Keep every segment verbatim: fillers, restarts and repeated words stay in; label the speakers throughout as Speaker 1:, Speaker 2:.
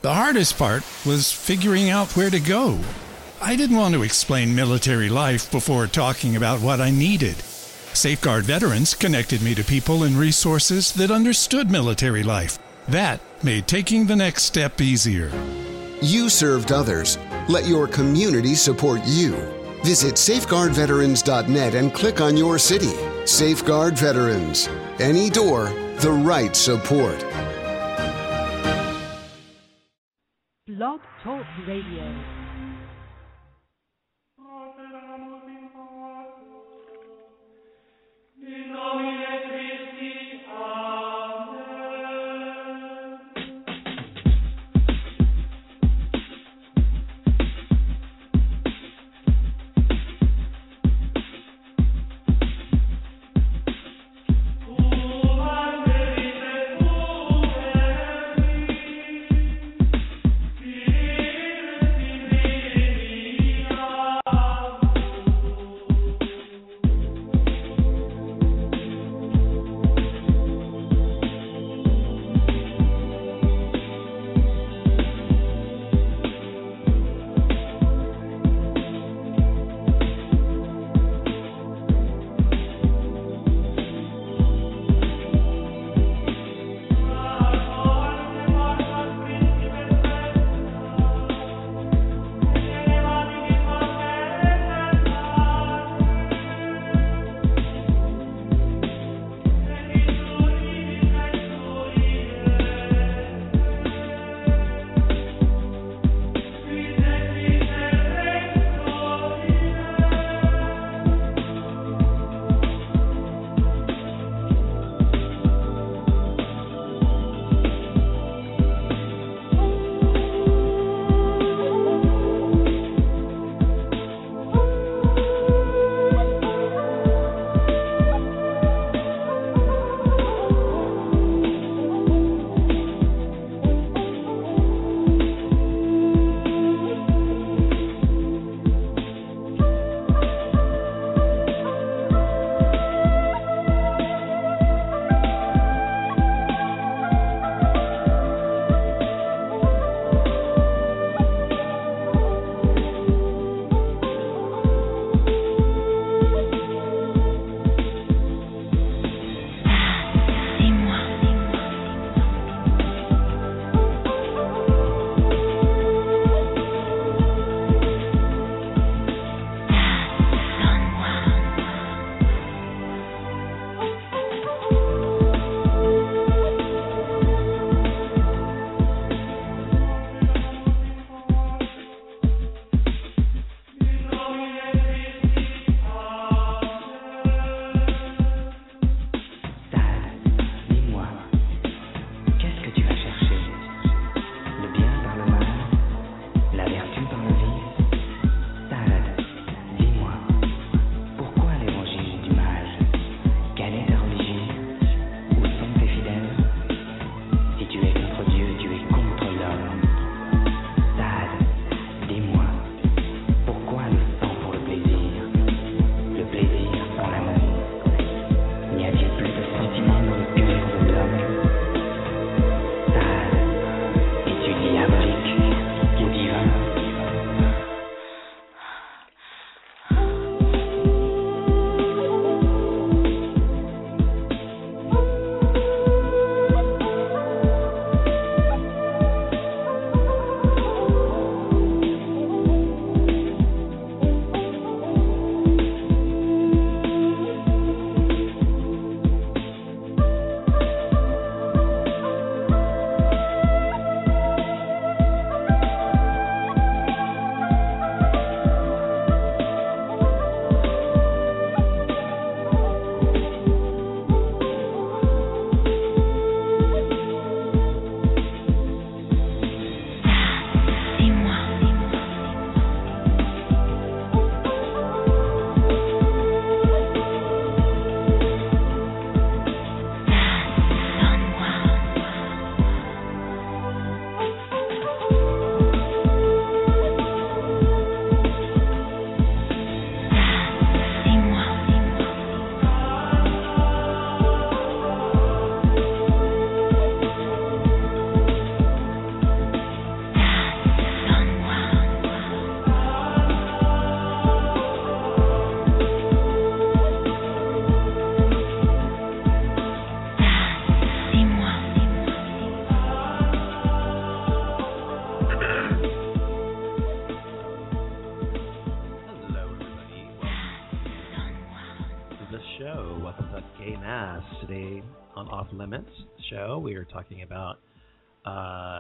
Speaker 1: The hardest part was figuring out where to go. I didn't want to explain military life before talking about what I needed. Safeguard Veterans connected me to people and resources that understood military life. That made taking the next step easier.
Speaker 2: You served others. Let your community support you. Visit safeguard veterans dot net and click on your city. Safeguard Veterans. Any door, the right support.
Speaker 3: Blog Talk Radio.
Speaker 4: Be Today on Off Limits show, we are talking about uh,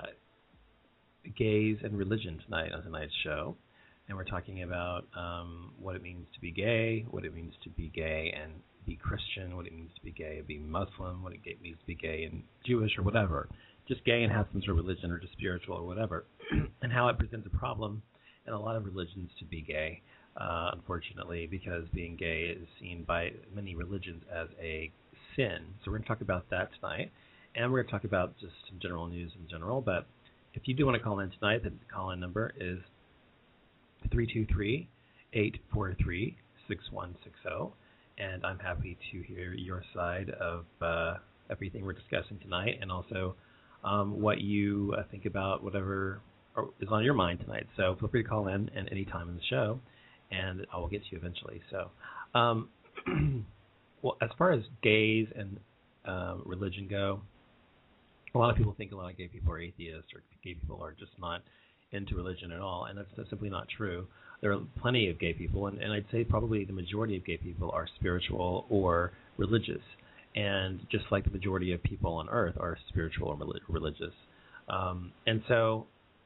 Speaker 4: gays and religion tonight on tonight's show, and we're talking about um, what it means to be gay, what it means to be gay and be Christian, what it means to be gay and be Muslim, what it means to be gay and Jewish or whatever, just gay and have some sort of religion or just spiritual or whatever, and how it presents a problem in a lot of religions to be gay, uh, unfortunately, because being gay is seen by many religions as a sin. So we're going to talk about that tonight, and we're going to talk about just some general news in general. But if you do want to call in tonight, the call-in number is three two three, eight four three, six one six zero, and I'm happy to hear your side of uh, everything we're discussing tonight, and also um, what you uh, think about whatever is on your mind tonight. So feel free to call in at any time in the show, and I will get to you eventually. So. Um, Well, as far as gays and um, religion go, a lot of people think a lot of gay people are atheists or gay people are just not into religion at all, and that's, that's simply not true. There are plenty of gay people, and, and I'd say probably the majority of gay people are spiritual or religious, and just like the majority of people on Earth are spiritual or religious. Um, and so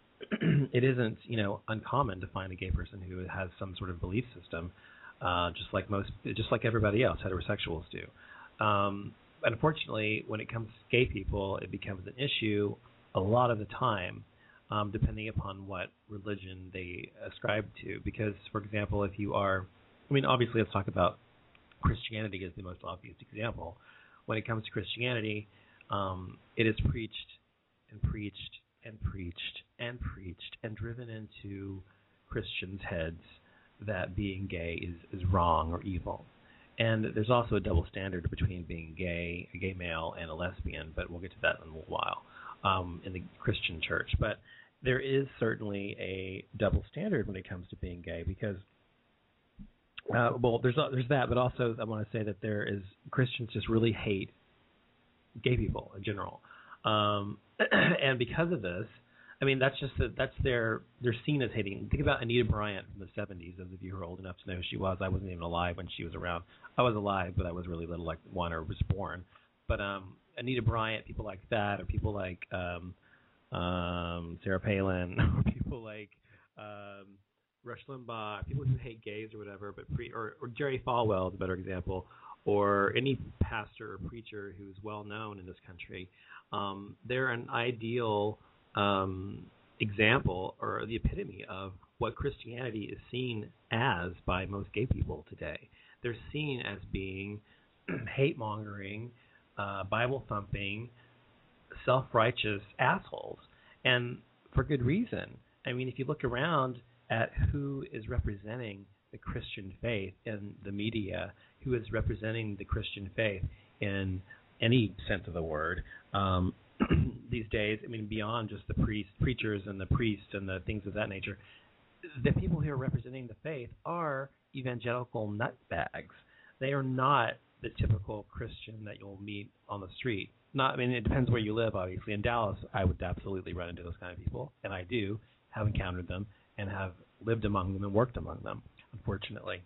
Speaker 4: it isn't, you know, uncommon to find a gay person who has some sort of belief system. Uh, just like most, just like everybody else, heterosexuals do. Um, but unfortunately, when it comes to gay people, it becomes an issue a lot of the time, um, depending upon what religion they ascribe to. Because, for example, if you are, I mean, obviously, let's talk about Christianity as the most obvious example. When it comes to Christianity, um, it is preached and preached and preached and preached and driven into Christians' heads that being gay is, is wrong or evil. And there's also a double standard between being gay, a gay male, and a lesbian, but we'll get to that in a little while, um, in the Christian church. But there is certainly a double standard when it comes to being gay because, uh, well, there's there's that, but also I want to say that there is, Christians just really hate gay people in general. Um, and because of this, I mean, that's just the, that's their they're seen as hating. Think about Anita Bryant from the seventies. Those of you who are old enough to know who she was, I wasn't even alive when she was around. I was alive, but I was really little, like one or was born. But um, Anita Bryant, people like that, or people like um, um, Sarah Palin, or people like um, Rush Limbaugh, people who hate gays or whatever, but pre or, or Jerry Falwell is a better example, or any pastor or preacher who's well known in this country. Um, they're an ideal Um, example or the epitome of what Christianity is seen as by most gay people today. They're seen as being hate-mongering, uh, Bible-thumping, self-righteous assholes, and for good reason. I mean, if you look around at who is representing the Christian faith in the media, who is representing the Christian faith in any sense of the word, um, these days, I mean, beyond just the priest, preachers and the priests and the things of that nature, the people who are representing the faith are evangelical nutbags. They are not the typical Christian that you'll meet on the street. Not, I mean, it depends where you live, obviously. In Dallas, I would absolutely run into those kind of people, and I do have encountered them and have lived among them and worked among them, unfortunately.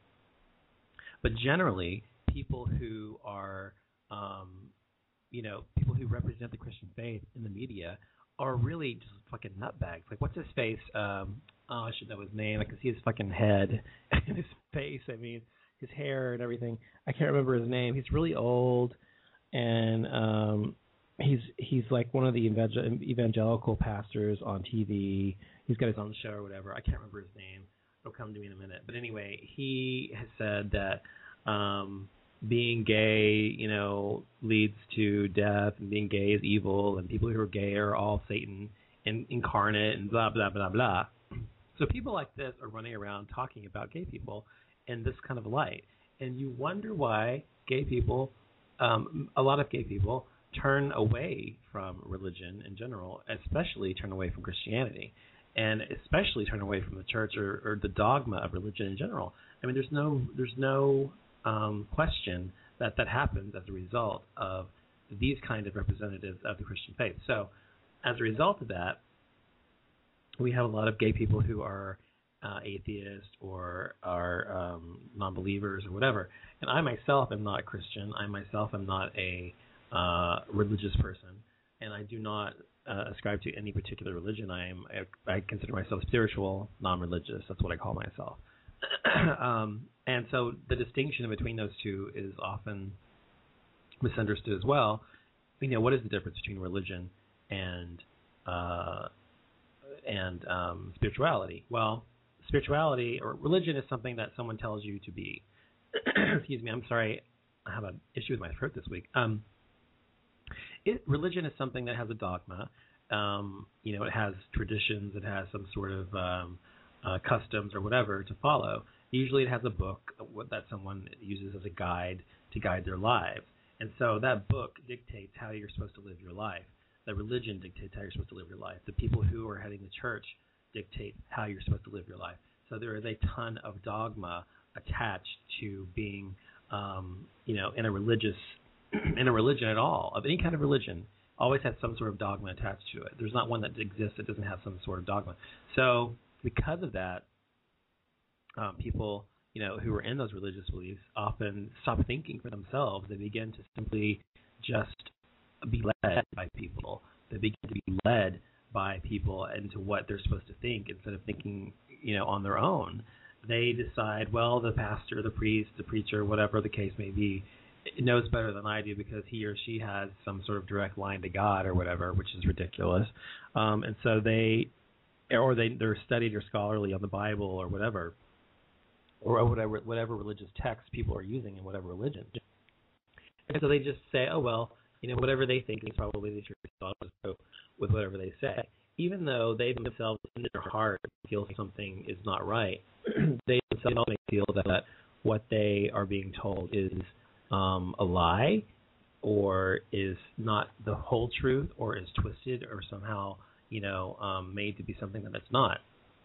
Speaker 4: But generally, people who are um, you know, people who represent the Christian faith in the media are really just fucking nutbags. Like, what's his face? Um, oh, I should know his name. I can see his fucking head and his face. I mean, his hair and everything. I can't remember his name. He's really old, and um, he's he's like one of the evangelical pastors on T V. He's got his own show or whatever. I can't remember his name. It'll come to me in a minute. But anyway, he has said that um, being gay, you know, leads to death, and being gay is evil, and people who are gay are all Satan in, incarnate, and blah, blah, blah, blah. So people like this are running around talking about gay people in this kind of light. And you wonder why gay people, um, a lot of gay people, turn away from religion in general, especially turn away from Christianity, and especially turn away from the church or, or the dogma of religion in general. I mean, there's no there's no um, question that that happens as a result of these kind of representatives of the Christian faith. So as a result of that, we have a lot of gay people who are uh, atheists or are um, non-believers or whatever. And I myself am not a Christian. I myself am not a uh, religious person, and I do not uh, ascribe to any particular religion. I am I, I consider myself spiritual, non-religious. That's what I call myself. um, and so the distinction between those two is often misunderstood as well. You know, what is the difference between religion and uh, and um, spirituality? Well, spirituality or religion is something that someone tells you to be. Excuse me, I'm sorry, I have an issue with my throat this week. Um, it, religion is something that has a dogma. Um, you know, it has traditions. It has some sort of um, uh, customs or whatever to follow. Usually, it has a book that someone uses as a guide to guide their lives. And so that book dictates how you're supposed to live your life. The religion dictates how you're supposed to live your life. The people who are heading the church dictate how you're supposed to live your life. So there is a ton of dogma attached to being, um, you know, in a religious, in a religion at all, of any kind of religion, always has some sort of dogma attached to it. There's not one that exists that doesn't have some sort of dogma. So because of that, um, people, you know, who are in those religious beliefs often stop thinking for themselves. They begin to simply just be led by people. They begin to be led by people into what they're supposed to think instead of thinking, you know, on their own. They decide, well, the pastor, the priest, the preacher, whatever the case may be, knows better than I do because he or she has some sort of direct line to God or whatever, which is ridiculous. Um, and so they, or they, they're studied or scholarly on the Bible or whatever, or whatever whatever religious texts people are using in whatever religion. And so they just say, oh, well, you know, whatever they think is probably the truth. I'll just go with whatever they say. Even though they themselves in their heart feel something is not right, they themselves may feel that what they are being told is um, a lie or is not the whole truth or is twisted or somehow, you know, um, made to be something that it's not.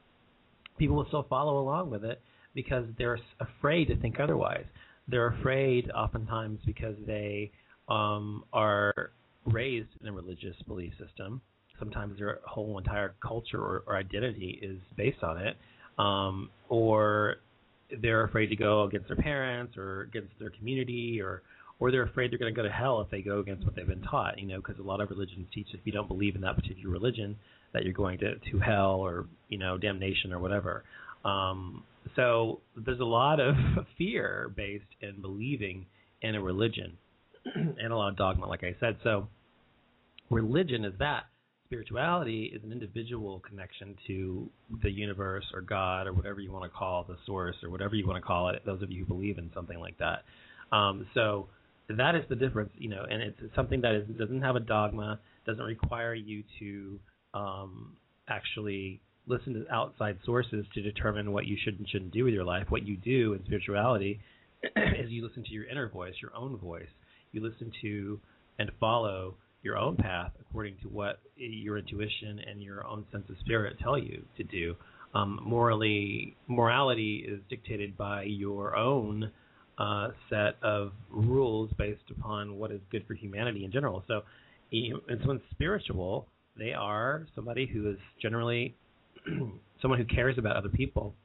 Speaker 4: People will still follow along with it because they're afraid to think otherwise. They're afraid oftentimes because they um, are raised in a religious belief system. Sometimes their whole entire culture or, or identity is based on it, um, or they're afraid to go against their parents or against their community, or or they're afraid they're going to go to hell if they go against what they've been taught. You know, because a lot of religions teach if you don't believe in that particular religion that you're going to, to hell or, you know, damnation or whatever. Um, so there's a lot of fear based in believing in a religion and a lot of dogma, like I said. So religion is that. Spirituality is an individual connection to the universe or God or whatever you want to call the source or whatever you want to call it, those of you who believe in something like that. Um, so that is the difference, you know, and it's something that is, doesn't have a dogma, doesn't require you to um, actually listen to outside sources to determine what you should and shouldn't do with your life. What you do in spirituality is you listen to your inner voice, your own voice. You listen to and follow your own path according to what your intuition and your own sense of spirit tell you to do. Um, morally, morality is dictated by your own uh, set of rules based upon what is good for humanity in general. So, and someone spiritual, they are somebody who is generally someone who cares about other people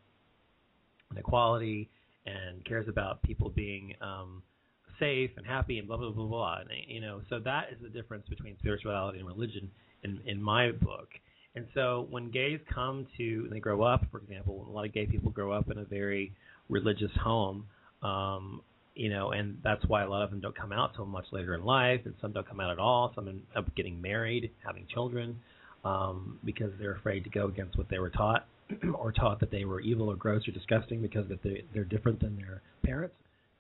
Speaker 4: and equality and cares about people being um, safe and happy and blah, blah, blah, blah. And, you know, so that is the difference between spirituality and religion in, in my book. And so when gays come to, and they grow up, for example, a lot of gay people grow up in a very religious home, um, you know, and that's why a lot of them don't come out till much later in life, and some don't come out at all. Some end up getting married, having children, um, because they're afraid to go against what they were taught or taught that they were evil or gross or disgusting because that they, they're different than their parents.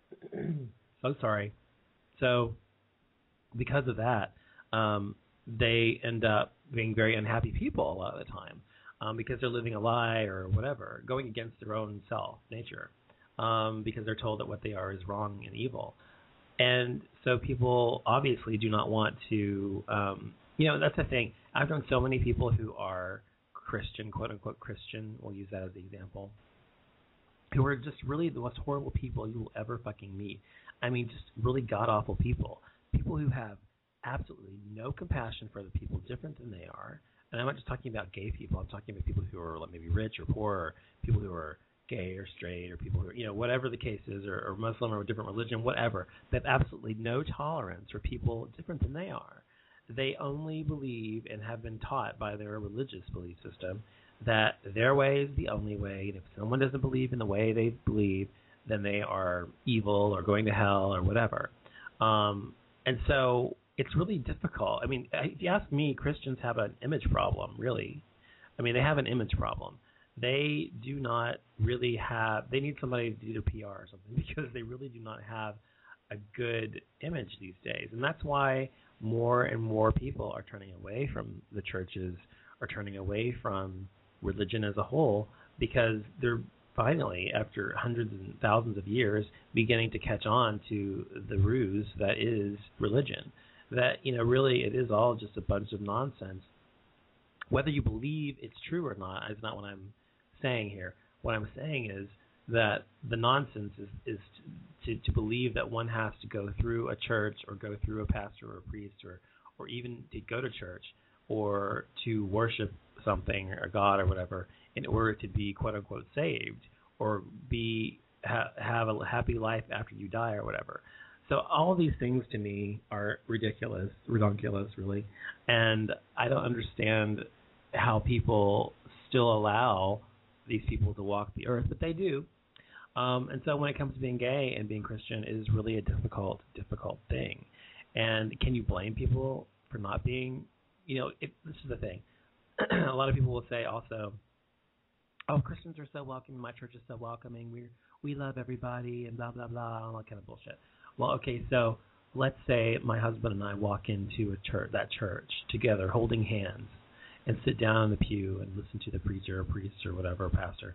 Speaker 4: So sorry. So because of that, um, they end up being very unhappy people a lot of the time um, because they're living a lie or whatever, going against their own self, nature, um, because they're told that what they are is wrong and evil. And so people obviously do not want to, um, you know, that's the thing. I've known so many people who are Christian, quote-unquote Christian, we'll use that as the example, who are just really the most horrible people you will ever fucking meet. I mean, just really god-awful people. People who have absolutely no compassion for the people different than they are, and I'm not just talking about gay people. I'm talking about people who are like maybe rich or poor, or people who are gay or straight, or people who are, you know, whatever the case is, or, or Muslim or a different religion, whatever. They have absolutely no tolerance for people different than they are. They only believe and have been taught by their religious belief system that their way is the only way, and if someone doesn't believe in the way they believe, then they are evil or going to hell or whatever. Um, and so it's really difficult. I mean, if you ask me, Christians have an image problem, really. I mean, they have an image problem. They do not really have – they need somebody to do their P R or something, because they really do not have a good image these days. And that's why more and more people are turning away from the churches, are turning away from religion as a whole, because they're finally, after hundreds and thousands of years, beginning to catch on to the ruse that is religion. That, you know, really it is all just a bunch of nonsense. Whether you believe it's true or not is not what I'm saying here. What I'm saying is that the nonsense is, is to, to believe that one has to go through a church or go through a pastor or a priest, or, or even to go to church or to worship something or God or whatever in order to be quote unquote saved or be ha- have a happy life after you die or whatever. So all of these things to me are ridiculous, redonkulous really, and I don't understand how people still allow these people to walk the earth, but they do. Um, and so when it comes to being gay and being Christian, it is really a difficult, difficult thing. And can you blame people for not being, you know, it, this is the thing. A lot of people will say also, oh, Christians are so welcoming, my church is so welcoming, we we love everybody, and blah, blah, blah, all that kind of bullshit. Well, okay, so let's say my husband and I walk into a church, that church together, holding hands, and sit down in the pew and listen to the preacher or priest or whatever, pastor,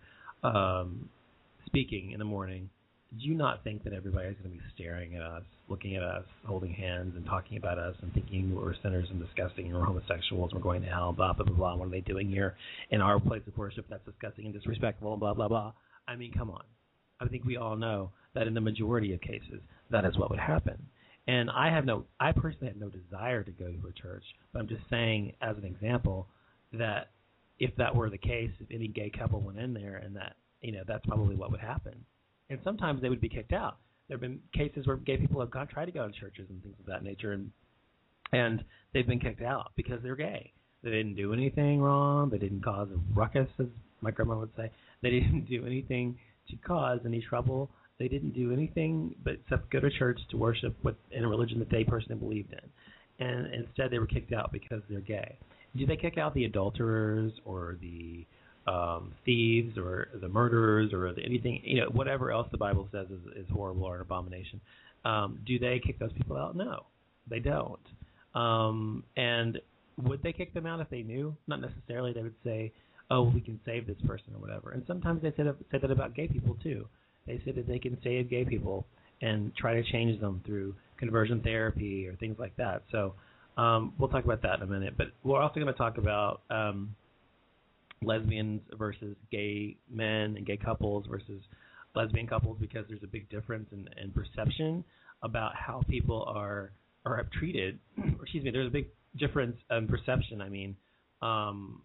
Speaker 4: um, speaking in the morning. Do you not think that everybody's going to be staring at us, looking at us, holding hands, and talking about us, and thinking we're sinners and disgusting, and we're homosexuals, and we're going to hell, blah, blah, blah, blah. What are they doing here in our place of worship? That's disgusting and disrespectful, and blah, blah, blah. I mean, come on. I think we all know that in the majority of cases, that is what would happen. And I have no, I personally have no desire to go to a church, but I'm just saying, as an example, that if that were the case, if any gay couple went in there, and that, you know, that's probably what would happen. And sometimes they would be kicked out. There have been cases where gay people have gone tried to go to churches and things of that nature, and and they've been kicked out because they're gay. They didn't do anything wrong. They didn't cause a ruckus, as my grandma would say. They didn't do anything to cause any trouble. They didn't do anything but except go to church to worship with, in a religion that they personally believed in. And instead they were kicked out because they're gay. Do they kick out the adulterers or the um, thieves or the murderers or the anything, you know, whatever else the Bible says is, is horrible or an abomination? Um, do they kick those people out? No, they don't. Um, and would they kick them out if they knew? Not necessarily. They would say, oh, we can save this person or whatever. And sometimes they say that, say that about gay people too. They say that they can save gay people and try to change them through conversion therapy or things like that. So um, we'll talk about that in a minute. But we're also going to talk about um, lesbians versus gay men and gay couples versus lesbian couples, because there's a big difference in, in perception about how people are or have treated. Excuse me. There's a big difference in perception. I mean, um,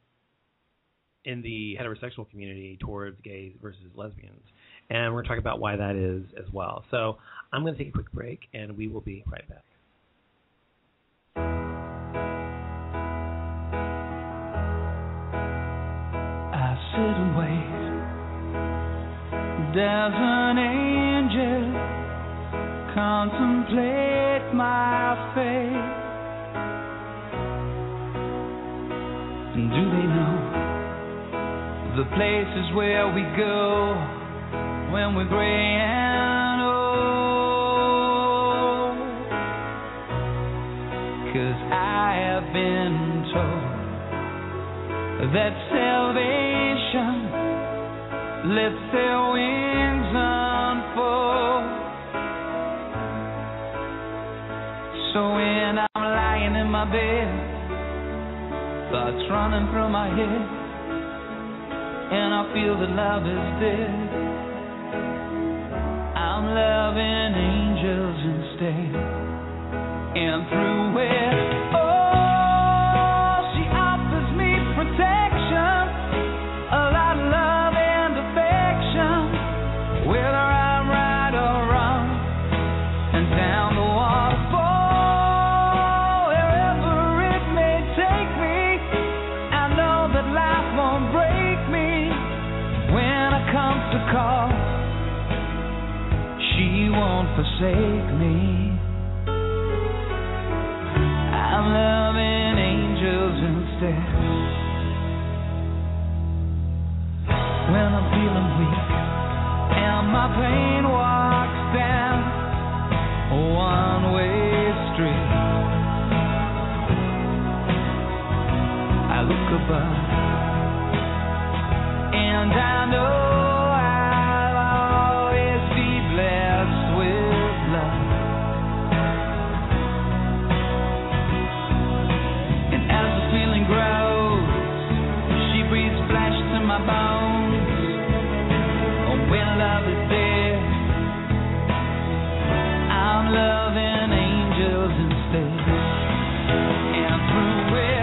Speaker 4: in the heterosexual community towards gays versus lesbians. And we're going to talk about why that is as well. So I'm going to take a quick break, and we will be right back.
Speaker 5: I sit and wait. There's an angel contemplate my fate. And do they know the places where we go when we're gray and old? 'Cause I have been told that salvation lets their wings unfold. So when I'm lying in my bed, thoughts running through my head, and I feel that love is dead, I'm loving angels instead. And through it, oh, she offers me won't break me when I come to call. She won't forsake me. I'm loving angels instead. When I'm feeling weak and my pain walks down a one-way street, I look above and I know I'll always be blessed with love. And as the feeling grows, she breathes flesh to my bones. Oh, when love is there, I'm loving angels instead. And through it,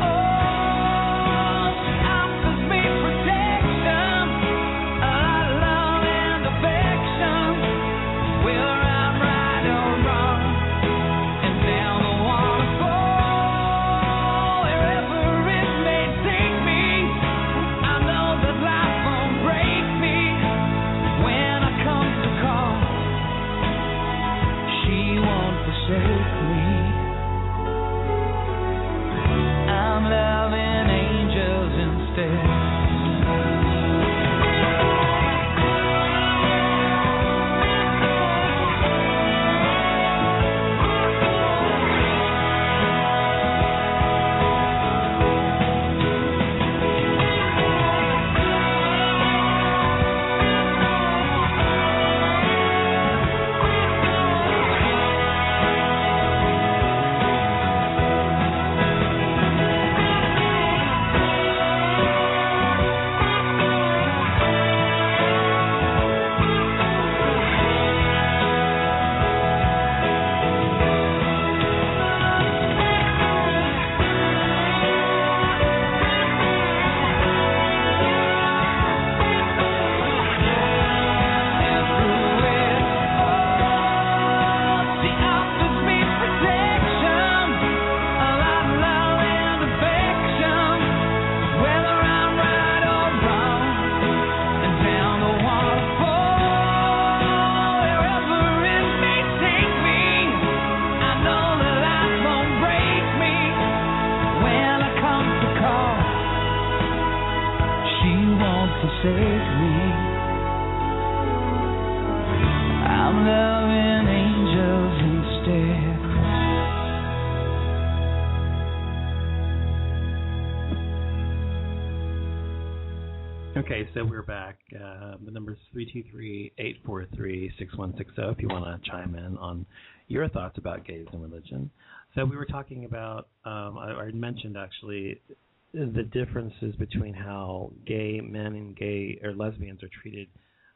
Speaker 4: Okay, so we're back. Uh, the number is three two three, eight four three, six one six zero if you want to chime in on your thoughts about gays and religion. So we were talking about, um, I, I mentioned actually the differences between how gay men and gay or lesbians are treated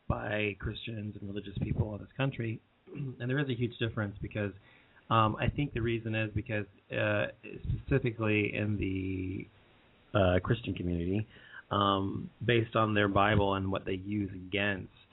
Speaker 4: by Christians and religious people in this country. And there is a huge difference because um, I think the reason is because uh, specifically in the uh, Christian community, Um, based on their Bible and what they use against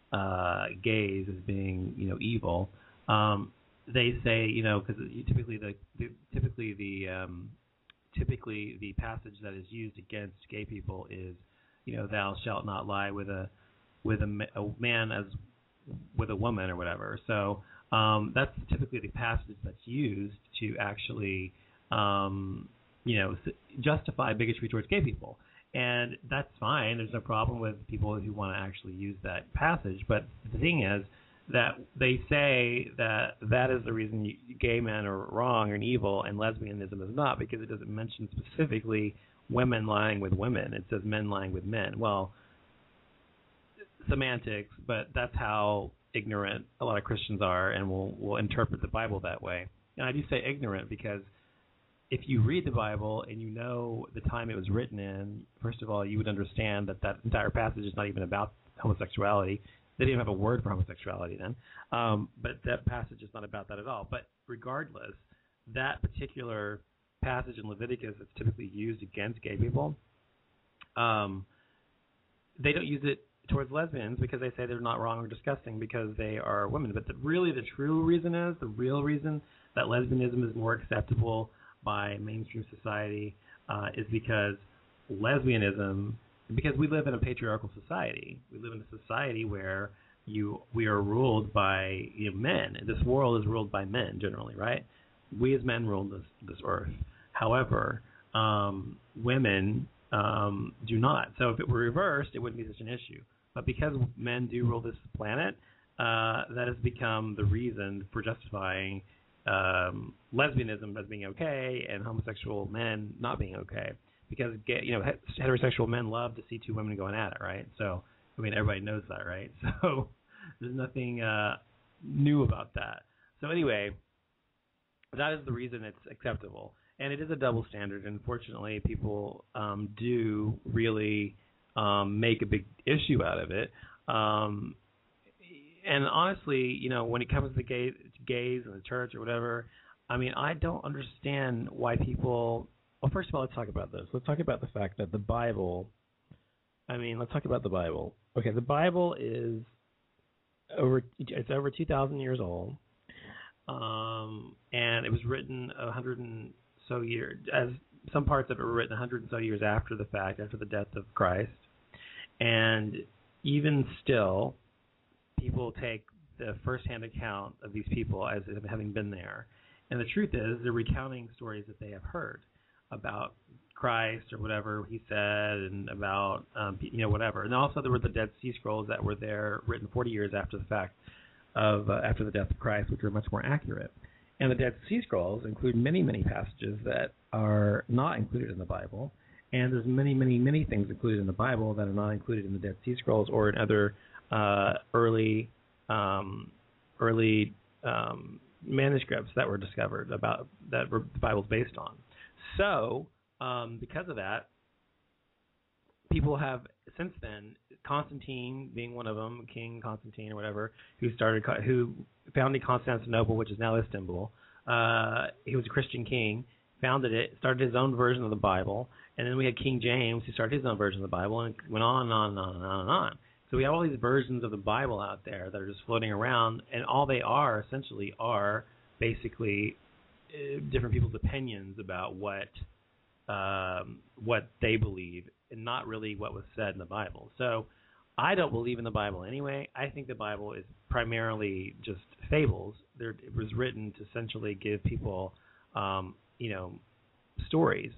Speaker 4: uh, gays as being, you know, evil, um, they say, you know, because typically the, the typically the um, typically the passage that is used against gay people is, you know, thou shalt not lie with a with a, a man as with a woman or whatever. So um, that's typically the passage that's used to actually, um, you know, justify bigotry towards gay people. And that's fine. There's no problem with people who want to actually use that passage. But the thing is that they say that that is the reason you, gay men are wrong and evil and lesbianism is not, because it doesn't mention specifically women lying with women. It says men lying with men. Well, semantics, but that's how ignorant a lot of Christians are and will will interpret the Bible that way. And I do say ignorant because if you read the Bible and you know the time it was written in, first of all, you would understand that that entire passage is not even about homosexuality. They didn't have a word for homosexuality then. Um, but that passage is not about that at all. But regardless, that particular passage in Leviticus that's typically used against gay people, um, they don't use it towards lesbians because they say they're not wrong or disgusting because they are women. But the, really the true reason is, the real reason that lesbianism is more acceptable by mainstream society uh, is because lesbianism, because we live in a patriarchal society. We live in a society where you we are ruled by you know, men. This world is ruled by men generally, right? We as men rule this this earth. However, um, women um, do not. So if it were reversed, it wouldn't be such an issue. But because men do rule this planet, uh, that has become the reason for justifying um, lesbianism as being okay and homosexual men not being okay. Because gay, you know, heterosexual men love to see two women going at it, right? So, I mean, everybody knows that, right? So, there's nothing uh, new about that. So, anyway, that is the reason it's acceptable. And it is a double standard. Unfortunately, people um, do really um, make a big issue out of it. Um, and honestly, you know, when it comes to gay, gays and the church or whatever, I mean, I don't understand why people... Well, first of all, let's talk about this. Let's talk about the fact that the Bible, I mean, let's talk about the Bible. Okay, the Bible is over, it's over two thousand years old, um, and it was written a hundred and so years, as some parts of it were written a hundred and so years after the fact, after the death of Christ. And even still, people take the first-hand account of these people as having been there. And the truth is, they're recounting stories that they have heard about Christ or whatever he said, and about um, you know whatever. And also there were the Dead Sea Scrolls that were there, written forty years after the fact of uh, after the death of Christ, which are much more accurate. And the Dead Sea Scrolls include many, many passages that are not included in the Bible. And there's many, many, many things included in the Bible that are not included in the Dead Sea Scrolls or in other uh, early um, early um, manuscripts that were discovered about that were, the Bible's based on. So, um, because of that, people have since then, Constantine being one of them, King Constantine or whatever, who started, who founded Constantinople, which is now Istanbul. Uh, he was a Christian king, founded it, started his own version of the Bible, and then we had King James, who started his own version of the Bible, and it went on and on and on and on and on. So we have all these versions of the Bible out there that are just floating around, and all they are essentially are basically different people's opinions about what um, what they believe, and not really what was said in the Bible. So I don't believe in the Bible anyway. I think the Bible is primarily just fables. There, it was written to essentially give people, um, you know, stories,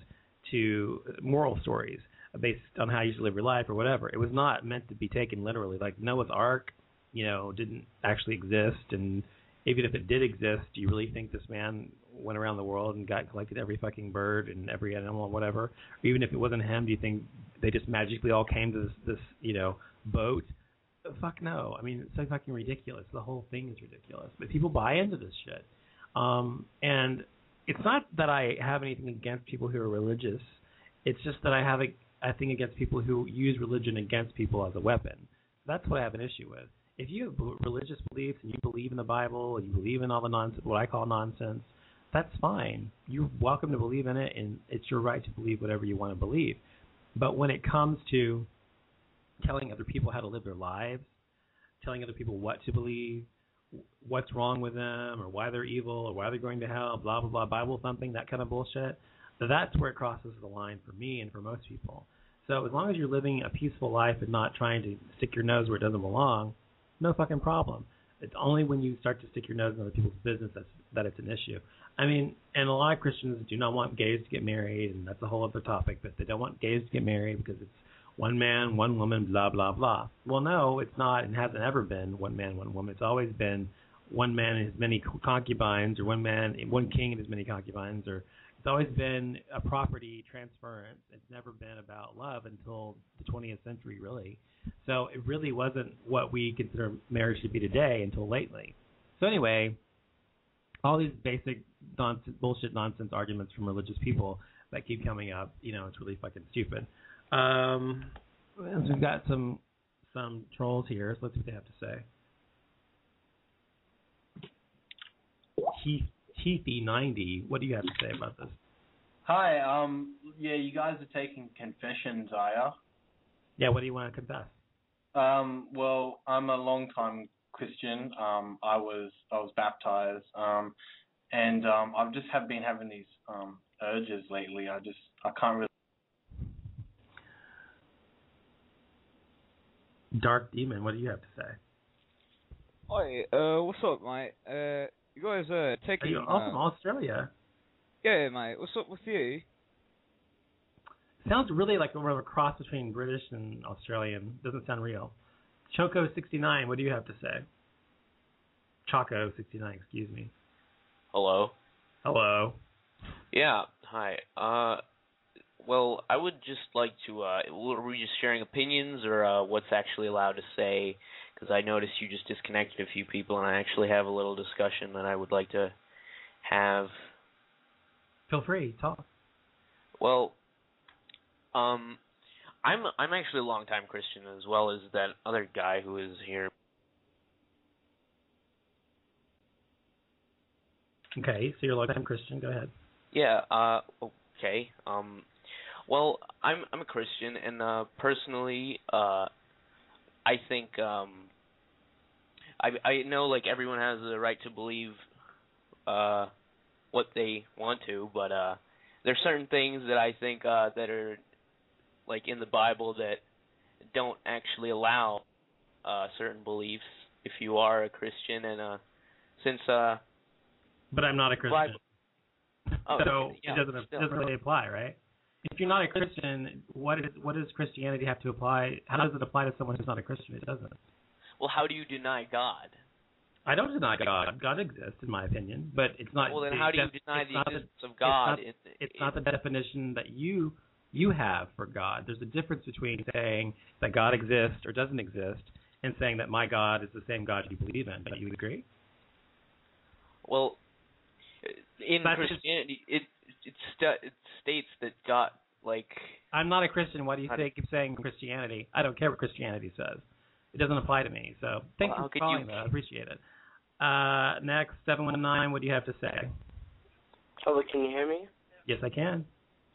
Speaker 4: to moral stories based on how you should live your life or whatever. It was not meant to be taken literally. Like Noah's Ark, you know, didn't actually exist, and even if it did exist, do you really think this man went around the world and got collected every fucking bird and every animal and whatever? Or even if it wasn't him, do you think they just magically all came to this, this you know, boat? Fuck no. I mean, it's so fucking ridiculous. The whole thing is ridiculous. But people buy into this shit. Um, and it's not that I have anything against people who are religious. It's just that I have a, a thing against people who use religion against people as a weapon. That's what I have an issue with. If you have religious beliefs and you believe in the Bible and you believe in all the nonsense, what I call nonsense, that's fine. You're welcome to believe in it, and it's your right to believe whatever you want to believe. But when it comes to telling other people how to live their lives, telling other people what to believe, what's wrong with them, or why they're evil, or why they're going to hell, blah, blah, blah, Bible thumping, that kind of bullshit, that's where it crosses the line for me and for most people. So as long as you're living a peaceful life and not trying to stick your nose where it doesn't belong, no fucking problem. It's only when you start to stick your nose in other people's business that's, that it's an issue. I mean, and a lot of Christians do not want gays to get married, and that's a whole other topic, but they don't want gays to get married because it's one man, one woman, blah, blah, blah. Well, no, it's not, and hasn't ever been one man, one woman. It's always been one man and his many concubines, or one man, one king and his many concubines, or it's always been a property transference. It's never been about love until the twentieth century, really. So it really wasn't what we consider marriage to be today until lately. So anyway, all these basic nonsense, bullshit nonsense arguments from religious people that keep coming up, you know, it's really fucking stupid. Um, so we've got some some trolls here, so let's see what they have to say. Keith, Keithy ninety, what do you have to say about this?
Speaker 6: Hi, um, yeah, you guys are taking confessions, are ya?
Speaker 4: Yeah, what do you want to confess?
Speaker 6: Um, well, I'm a long-time Christian. Um, I was I was baptized, um, and um, I've just have been having these um, urges lately. I just I can't really.
Speaker 4: Dark Demon, what do you have to say?
Speaker 7: Hi, uh, what's up, mate? Uh, you guys uh, taking...
Speaker 4: Are you all from
Speaker 7: uh,
Speaker 4: Australia?
Speaker 7: Yeah, mate. What's up with you?
Speaker 4: Sounds really like more of a cross between British and Australian. Doesn't sound real. Choco sixty-nine, what do you have to say? Choco sixty-nine, excuse me.
Speaker 8: Hello.
Speaker 4: Hello.
Speaker 8: Yeah, hi. Uh, well, I would just like to, uh, were we just sharing opinions or uh, what's actually allowed to say? Because I noticed you just disconnected a few people, and I actually have a little discussion that I would like to have.
Speaker 4: Feel free, talk.
Speaker 8: Well, um, I'm I'm actually a longtime Christian as well as that other guy who is here.
Speaker 4: Okay, so you're a longtime Christian. Go ahead.
Speaker 8: Yeah. Uh. Okay. Um. Well, I'm I'm a Christian, and uh, personally, uh, I think um, I I know like everyone has the right to believe uh what they want to, but uh, there's certain things that I think uh that are like in the Bible that don't actually allow uh certain beliefs if you are a Christian, and uh since uh.
Speaker 4: But I'm not a Christian.
Speaker 8: Bible, oh,
Speaker 4: so
Speaker 8: yeah,
Speaker 4: it doesn't
Speaker 8: still.
Speaker 4: doesn't really apply, right? If you're not a Christian, what is what does Christianity have to apply? How does it apply to someone who's not a Christian? It doesn't.
Speaker 8: Well, how do you deny God?
Speaker 4: I don't deny God. God exists, in my opinion, but it's not.
Speaker 8: Well, then
Speaker 4: the,
Speaker 8: how do you deny the existence the, of God?
Speaker 4: It's, not,
Speaker 8: in,
Speaker 4: it's
Speaker 8: in,
Speaker 4: not the definition that you you have for God. There's a difference between saying that God exists or doesn't exist and saying that my God is the same God you believe in. Do you agree?
Speaker 8: Well, in
Speaker 4: That's
Speaker 8: Christianity, it it, st- it states that God, like...
Speaker 4: I'm not a Christian. Why do you say, keep saying Christianity? I don't care what Christianity says. It doesn't apply to me. So thank
Speaker 8: well,
Speaker 4: you for calling,
Speaker 8: you...
Speaker 4: though. I appreciate it. Uh, next, seven one nine, what do you have to say?
Speaker 9: Hello, can you hear me?
Speaker 4: Yes, I can.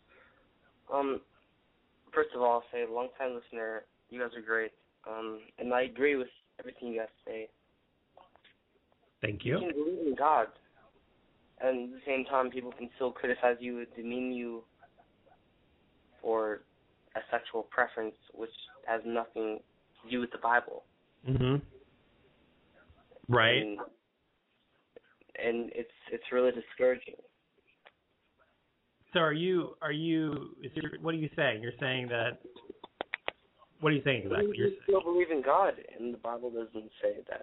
Speaker 9: Um, first of all, I'll say, long-time listener, you guys are great. Um, and I agree with everything you guys say.
Speaker 4: Thank you.
Speaker 9: You can believe in God. And at the same time, people can still criticize you, demean you for a sexual preference, which has nothing to do with the Bible.
Speaker 4: Mm-hmm. Right.
Speaker 9: And, and it's it's really discouraging.
Speaker 4: So are you are you? Is your, what are you saying? You're saying that. What are you saying exactly?
Speaker 9: You still believe in God, and the Bible doesn't say that.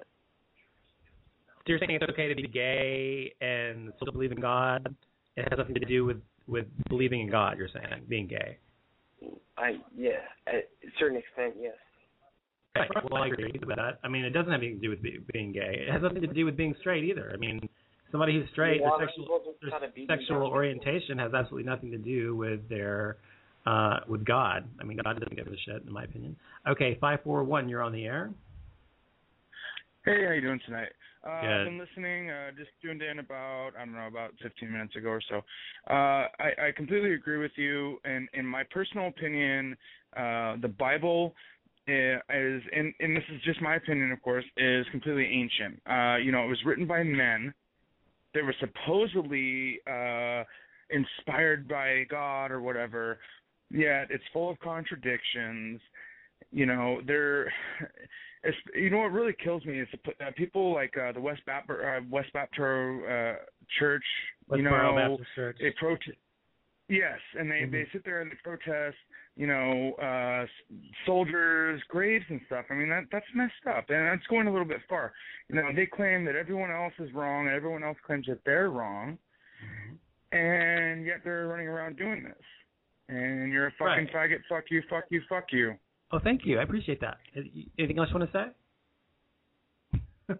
Speaker 4: So you're saying it's okay to be gay and still believe in God? It has nothing to do with, with believing in God, you're saying, being gay.
Speaker 9: I yeah, at a certain extent, yes.
Speaker 4: Right. Well, I agree with that. I mean, it doesn't have anything to do with be, being gay. It has nothing to do with being straight either. I mean, somebody who's straight,
Speaker 9: yeah,
Speaker 4: their sexual, their sexual orientation has absolutely nothing to do with their uh, with God. I mean, God doesn't give a shit, in my opinion. Okay, five four one, you're on the air.
Speaker 10: Hey, how you doing tonight? Uh, I've been
Speaker 4: Good.
Speaker 10: listening, uh, just tuned in about, I don't know, about fifteen minutes ago or so. Uh, I, I completely agree with you, and in my personal opinion, uh, the Bible is, and, and this is just my opinion, of course, is completely ancient. Uh, you know, it was written by men. They were supposedly uh, inspired by God or whatever, yet it's full of contradictions. You know, they're... It's, you know what really kills me is uh, people like uh, the West Baptist uh, West Baptist uh, Church.
Speaker 4: West
Speaker 10: you know,
Speaker 4: Baptist Church.
Speaker 10: they protest. Yes, and they,
Speaker 4: Mm-hmm.
Speaker 10: they sit there and they protest. You know, uh, soldiers' graves and stuff. I mean, that that's messed up, and that's going a little bit far. You know, they claim that everyone else is wrong, and everyone else claims that they're wrong, mm-hmm. and yet they're running around doing this. And you're a fucking
Speaker 4: Right.
Speaker 10: faggot. Fuck you. Fuck you. Fuck you.
Speaker 4: Oh, thank you. I appreciate that. Anything else you want to say?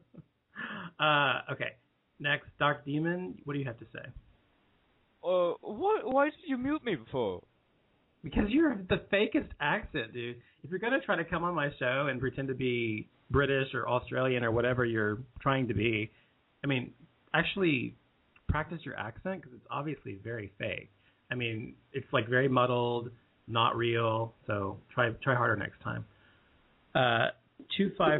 Speaker 4: uh, okay. Next, Dark Demon, what do you have to say?
Speaker 7: Uh, why, why did you mute me before?
Speaker 4: Because you're the fakest accent, dude. If you're going to try to come on my show and pretend to be British or Australian or whatever you're trying to be, I mean, actually practice your accent because it's obviously very fake. I mean, it's like very muddled, not real, so try try harder next time. Uh, two five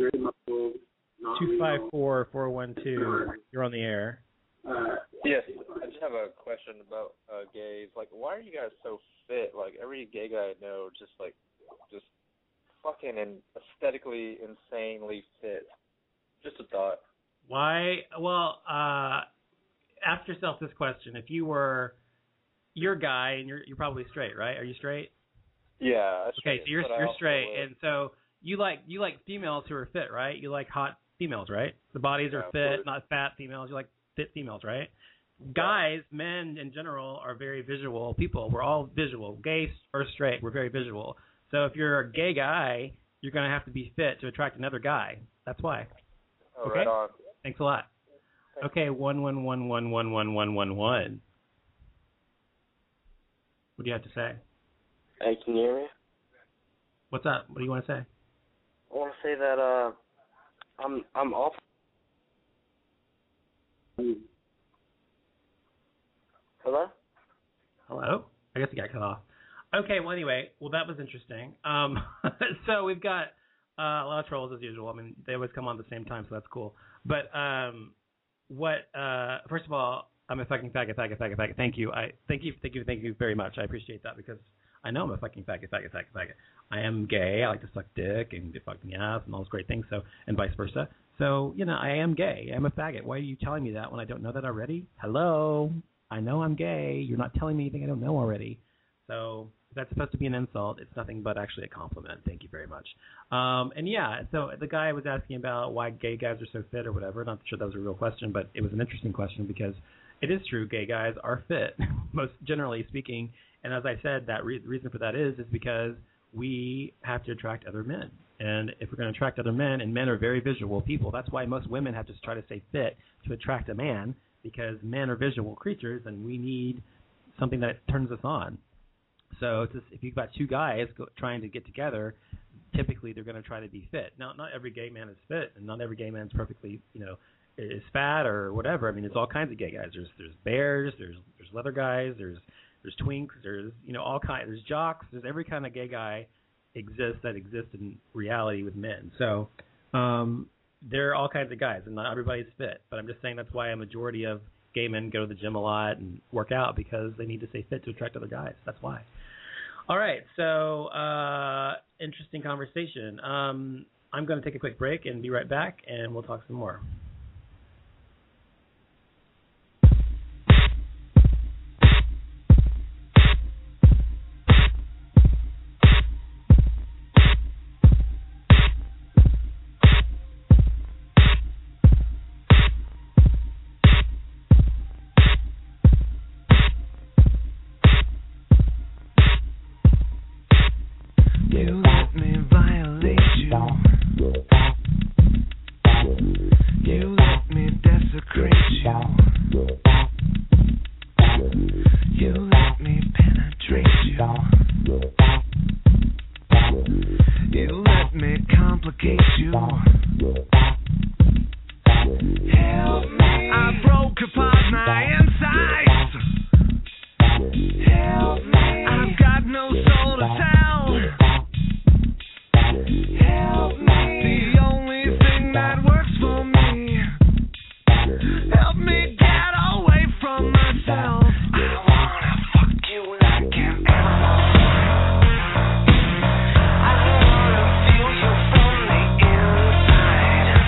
Speaker 4: two five four four one two. You're on the air.
Speaker 11: Uh, yes, I just have a question about uh, gays. Like, why are you guys so fit? Like, every gay guy I know just like just fucking in aesthetically insanely fit? Just a thought.
Speaker 4: Why? Well, uh, ask yourself this question: if you were, you're a guy and you're you're probably straight, right? Are you straight?
Speaker 11: Yeah.
Speaker 4: Okay, so you're you're straight, and so you like you like females who are fit, right? You like hot females, right? The bodies are
Speaker 11: yeah,
Speaker 4: fit, not fat females. You like fit females, right? Guys, men in general are very visual people. We're all visual. Gay or straight, we're very visual. So if you're a gay guy, you're going to have to be fit to attract another guy. That's why.
Speaker 11: Oh,
Speaker 4: okay?
Speaker 11: right on.
Speaker 4: Thanks a lot. Okay, one one one one one one one one one. What do you have to say?
Speaker 9: Hey, can you hear me?
Speaker 4: What's up? What do you want to say?
Speaker 9: I want to say that uh, I'm I'm off. Hello?
Speaker 4: Hello? I guess it got cut off. Okay, well, anyway, well, that was interesting. Um, so we've got uh, a lot of trolls as usual. I mean, they always come on at the same time, so that's cool. But um, what? Uh, first of all, I'm a fucking faggot, faggot, faggot, faggot. Thank you. I thank you, thank you, thank you very much. I appreciate that because I know I'm a fucking faggot, faggot, faggot, faggot. I am gay. I like to suck dick and get fucked in the ass and all those great things. So and vice versa. So you know, I am gay. I'm a faggot. Why are you telling me that when I don't know that already? Hello. I know I'm gay. You're not telling me anything I don't know already. So if that's supposed to be an insult, it's nothing but actually a compliment. Thank you very much. Um, and yeah, so the guy was asking about why gay guys are so fit or whatever. Not sure that was a real question, but it was an interesting question because it is true. Gay guys are fit, most generally speaking. And as I said, that re- reason for that is is because we have to attract other men. And if we're going to attract other men, and men are very visual people, that's why most women have to try to stay fit to attract a man. Because men are visual creatures, and we need something that turns us on. So it's just, if you've got two guys go, trying to get together, typically they're going to try to be fit. Now, not every gay man is fit, and not every gay man is perfectly, you know, is fat or whatever. I mean, there's all kinds of gay guys. There's there's bears, there's there's leather guys, there's there's twinks, there's you know all kind. There's jocks. There's every kind of gay guy exists that exists in reality with men. So. Um, There are all kinds of guys, and not everybody's fit. But I'm just saying that's why a majority of gay men go to the gym a lot and work out because they need to stay fit to attract other guys. That's why. All right, so uh, interesting conversation. Um, I'm going to take a quick break and be right back, and we'll talk some more.
Speaker 5: Inside.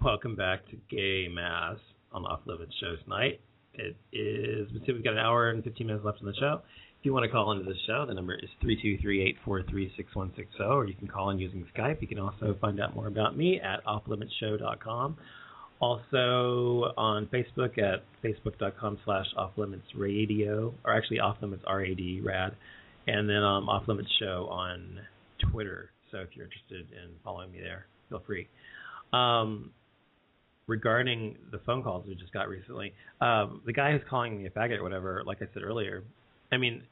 Speaker 4: Welcome back to Gay Mass on Off Limits Show tonight. It is, we've got an hour and fifteen minutes left on the show. If you want to call into the show, the number is three two three, eight four three, six one six zero, or you can call in using Skype. You can also find out more about me at off limits show dot com. Also on Facebook at facebook.com slash offlimitsradio, or actually offlimits R A D, rad, and then um, Off Limits Show on Twitter. So if you're interested in following me there, feel free. Um, regarding the phone calls we just got recently, um, the guy who's calling me a faggot or whatever, like I said earlier, I mean,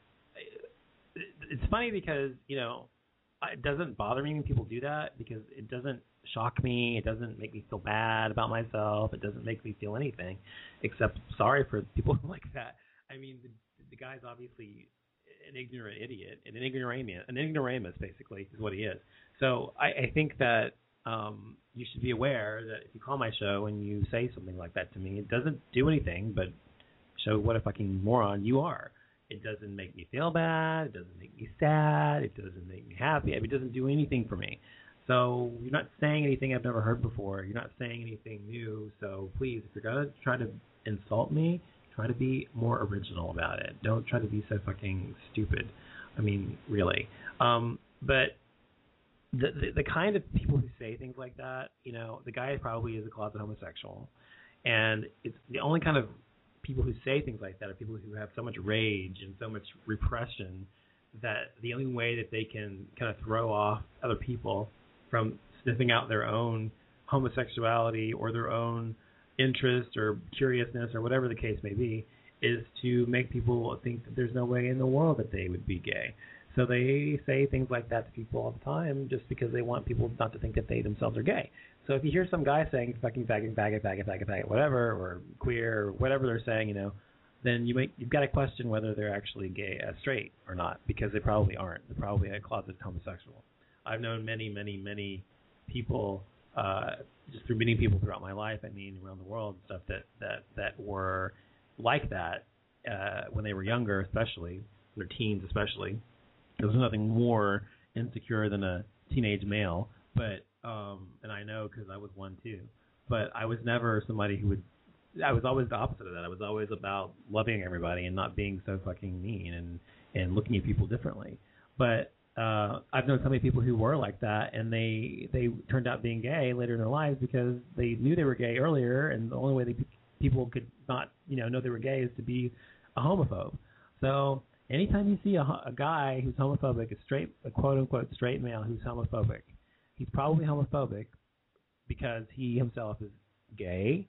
Speaker 4: it's funny because, you know, it doesn't bother me when people do that because it doesn't shock me. It doesn't make me feel bad about myself. It doesn't make me feel anything except sorry for people like that. I mean, the, the guy's obviously an ignorant idiot, an ignoramus, an ignoramus basically is what he is. So I, I think that um, you should be aware that if you call my show and you say something like that to me, it doesn't do anything but show what a fucking moron you are. It doesn't make me feel bad. It doesn't make me sad. It doesn't make me happy. I mean, it doesn't do anything for me. So you're not saying anything I've never heard before. You're not saying anything new. So please, if you're going to try to insult me, try to be more original about it. Don't try to be so fucking stupid. I mean, really. Um, but the, the the kind of people who say things like that, you know, the guy probably is a closet homosexual. And it's the only kind of people who say things like that are people who have so much rage and so much repression that the only way that they can kind of throw off other people from sniffing out their own homosexuality or their own interest or curiousness or whatever the case may be is to make people think that there's no way in the world that they would be gay. So they say things like that to people all the time just because they want people not to think that they themselves are gay. So if you hear some guy saying fucking faggot, faggot, faggot, faggot, faggot, whatever, or queer, or whatever they're saying, you know, then you make, you've got to question whether they're actually gay, uh, straight or not, because they probably aren't. They're probably a closet homosexual. I've known many, many, many people, uh, just through meeting people throughout my life, I mean, around the world and stuff, that, that, that were like that uh, when they were younger, especially, their teens especially. There's nothing more insecure than a teenage male, but um, and I know because I was one too. But I was never somebody who would. I was always the opposite of that. I was always about loving everybody and not being so fucking mean and, and looking at people differently. But uh, I've known so many people who were like that, and they they turned out being gay later in their lives because they knew they were gay earlier, and the only way they, people could not you know know they were gay is to be a homophobe. So anytime you see a, a guy who's homophobic, a straight, a quote-unquote straight male who's homophobic, he's probably homophobic because he himself is gay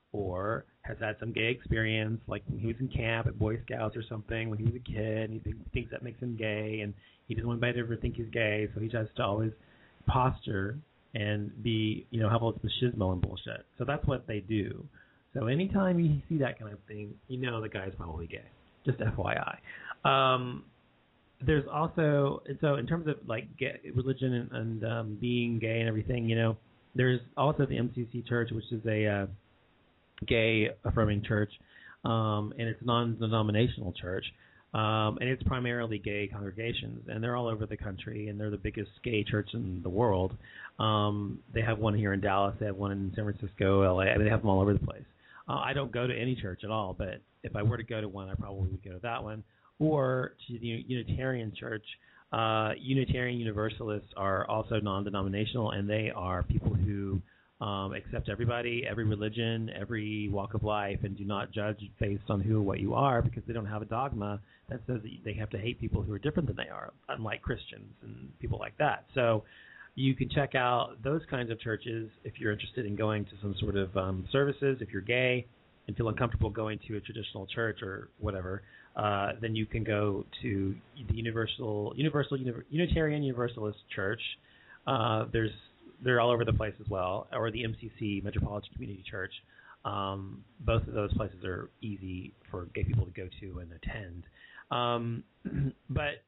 Speaker 4: or has had some gay experience, like when he was in camp at Boy Scouts or something when he was a kid, and he th- thinks that makes him gay, and he doesn't want anybody to ever think he's gay, so he has to always posture and be, you know, have all this machismo and bullshit. So that's what they do. So anytime you see that kind of thing, you know the guy's probably gay. Just F Y I. Um, there's also, so in terms of like gay, religion and, and um, being gay and everything, you know, there's also the M C C Church, which is a uh, gay affirming church, um, and it's a non-denominational church, um, and it's primarily gay congregations, and they're all over the country, and they're the biggest gay church in the world. Um, they have one here in Dallas, they have one in San Francisco, L A, I mean, they have them all over the place. Uh, I don't go to any church at all, but if I were to go to one, I probably would go to that one. Or to the Unitarian Church. Uh, Unitarian Universalists are also non-denominational, and they are people who um, accept everybody, every religion, every walk of life, and do not judge based on who or what you are, because they don't have a dogma that says that they have to hate people who are different than they are, unlike Christians and people like that. So you can check out those kinds of churches if you're interested in going to some sort of um, services. If you're gay and feel uncomfortable going to a traditional church or whatever, uh, then you can go to the Universal, Universal Unitarian Universalist Church. Uh, there's they're all over the place as well, or the M C C, Metropolitan Community Church. Um, both of those places are easy for gay people to go to and attend. Um, but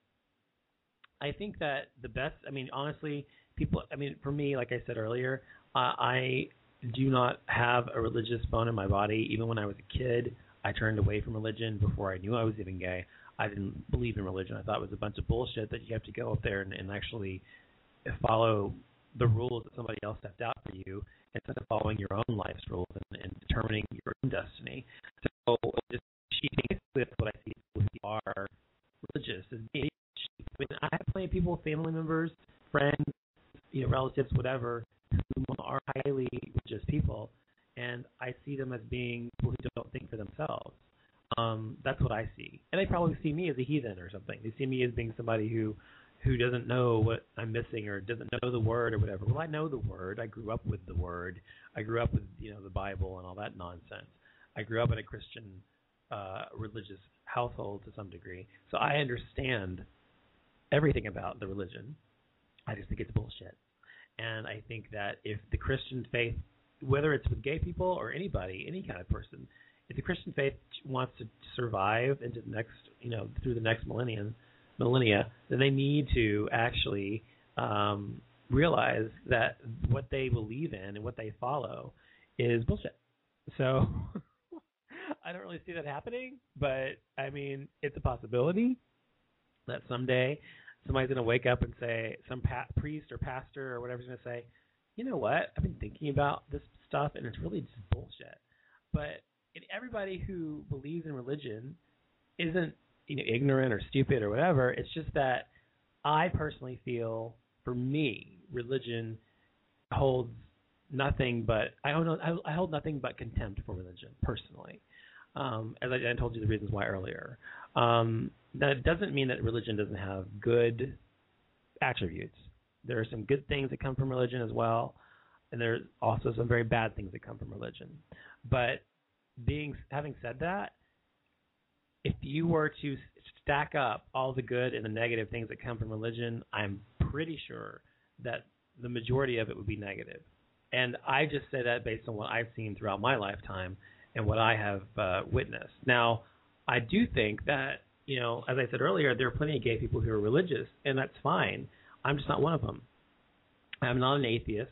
Speaker 4: I think that the best, I mean, honestly, people, I mean, for me, like I said earlier, uh, I do not have a religious bone in my body. Even when I was a kid, I turned away from religion before I knew I was even gay. I didn't believe in religion. I thought it was a bunch of bullshit that you have to go up there and, and actually follow the rules that somebody else stepped out for you instead of following your own life's rules and, and determining your own destiny. So just basically that's what I see people who are religious. Is being, I mean, I have plenty of people, family members, friends, you know, relatives, whatever, who are highly religious people, and I see them as being people who don't think for themselves. Um, that's what I see. And they probably see me as a heathen or something. They see me as being somebody who who doesn't know what I'm missing or doesn't know the word or whatever. Well, I know the word. I grew up with the word. I grew up with, you know, the Bible and all that nonsense. I grew up in a Christian uh, religious household to some degree. So I understand everything about the religion. I just think it's bullshit. And I think that if the Christian faith, whether it's with gay people or anybody, any kind of person, if the Christian faith wants to survive into the next, you know, through the next millennium, millennia, then they need to actually um, realize that what they believe in and what they follow is bullshit. So I don't really see that happening, but I mean, it's a possibility that someday somebody's going to wake up and say, some pa- priest or pastor or whatever is going to say, you know what, I've been thinking about this stuff and it's really just bullshit. But everybody who believes in religion isn't, you know, ignorant or stupid or whatever. It's just that I personally feel, for me, religion holds nothing but I don't know. I, I hold nothing but contempt for religion personally. Um, as I, I told you the reasons why earlier. Um, that doesn't mean that religion doesn't have good attributes. There are some good things that come from religion as well, and there's also some very bad things that come from religion. But being having said that, if you were to stack up all the good and the negative things that come from religion, I'm pretty sure that the majority of it would be negative. And I just say that based on what I've seen throughout my lifetime and what I have uh, witnessed. Now, I do think that, you know, as I said earlier, there are plenty of gay people who are religious, and that's fine. I'm just not one of them. I'm not an atheist.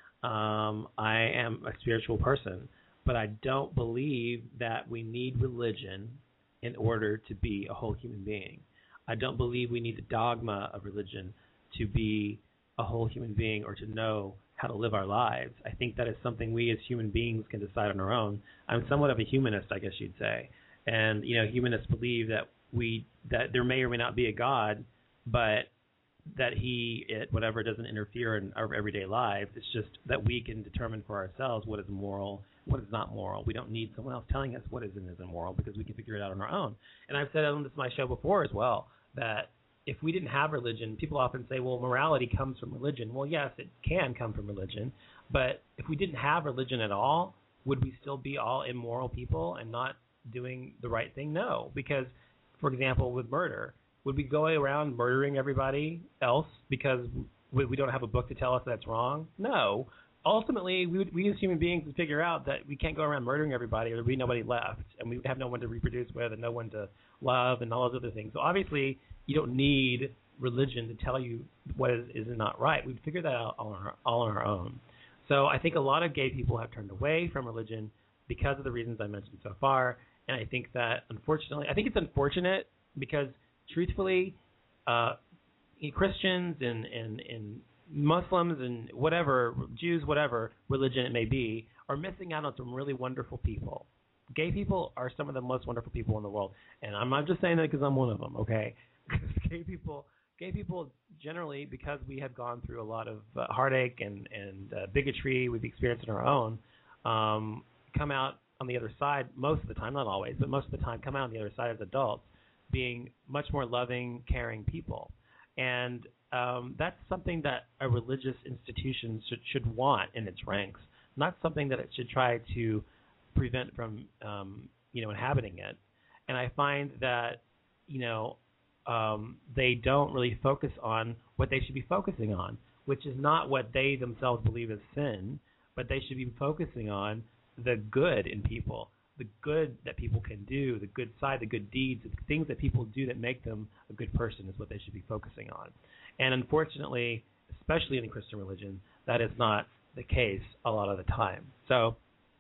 Speaker 4: Um, I am a spiritual person, but I don't believe that we need religion in order to be a whole human being. I don't believe we need the dogma of religion to be a whole human being or to know how to live our lives. I think that is something we as human beings can decide on our own. I'm somewhat of a humanist, I guess you'd say. And, you know, humanists believe that we that there may or may not be a God, but that he, it, whatever, doesn't interfere in our everyday lives. It's just that we can determine for ourselves what is moral, what is not moral. We don't need someone else telling us what is and isn't moral because we can figure it out on our own. And I've said on this my show before as well that if we didn't have religion, people often say, well, morality comes from religion. Well, yes, it can come from religion. But if we didn't have religion at all, would we still be all immoral people and not doing the right thing? No, because, for example, with murder, would we go around murdering everybody else because we, we don't have a book to tell us that's wrong? No. Ultimately, we, would, we as human beings would figure out that we can't go around murdering everybody or there would be nobody left, and we would have no one to reproduce with and no one to love and all those other things. So obviously, you don't need religion to tell you what is, is not right. We'd figure that out all on, our, all on our own. So I think a lot of gay people have turned away from religion because of the reasons I mentioned so far, and I think that, unfortunately, I think it's unfortunate because, truthfully, uh, Christians and, and, and Muslims and whatever, Jews, whatever religion it may be, are missing out on some really wonderful people. Gay people are some of the most wonderful people in the world, and I'm not just saying that because I'm one of them, okay? gay people, gay people generally, because we have gone through a lot of uh, heartache and, and uh, bigotry we've experienced on our own, um, come out on the other side most of the time, not always, but most of the time come out on the other side as adults, being much more loving, caring people. And um, that's something that a religious institution should, should want in its ranks, not something that it should try to prevent from, um, you know, inhabiting it. And I find that, you know, um, they don't really focus on what they should be focusing on, which is not what they themselves believe is sin, but they should be focusing on the good in people, the good that people can do, the good side, the good deeds, the things that people do that make them a good person is what they should be focusing on. And unfortunately, especially in the Christian religion, that is not the case a lot of the time. So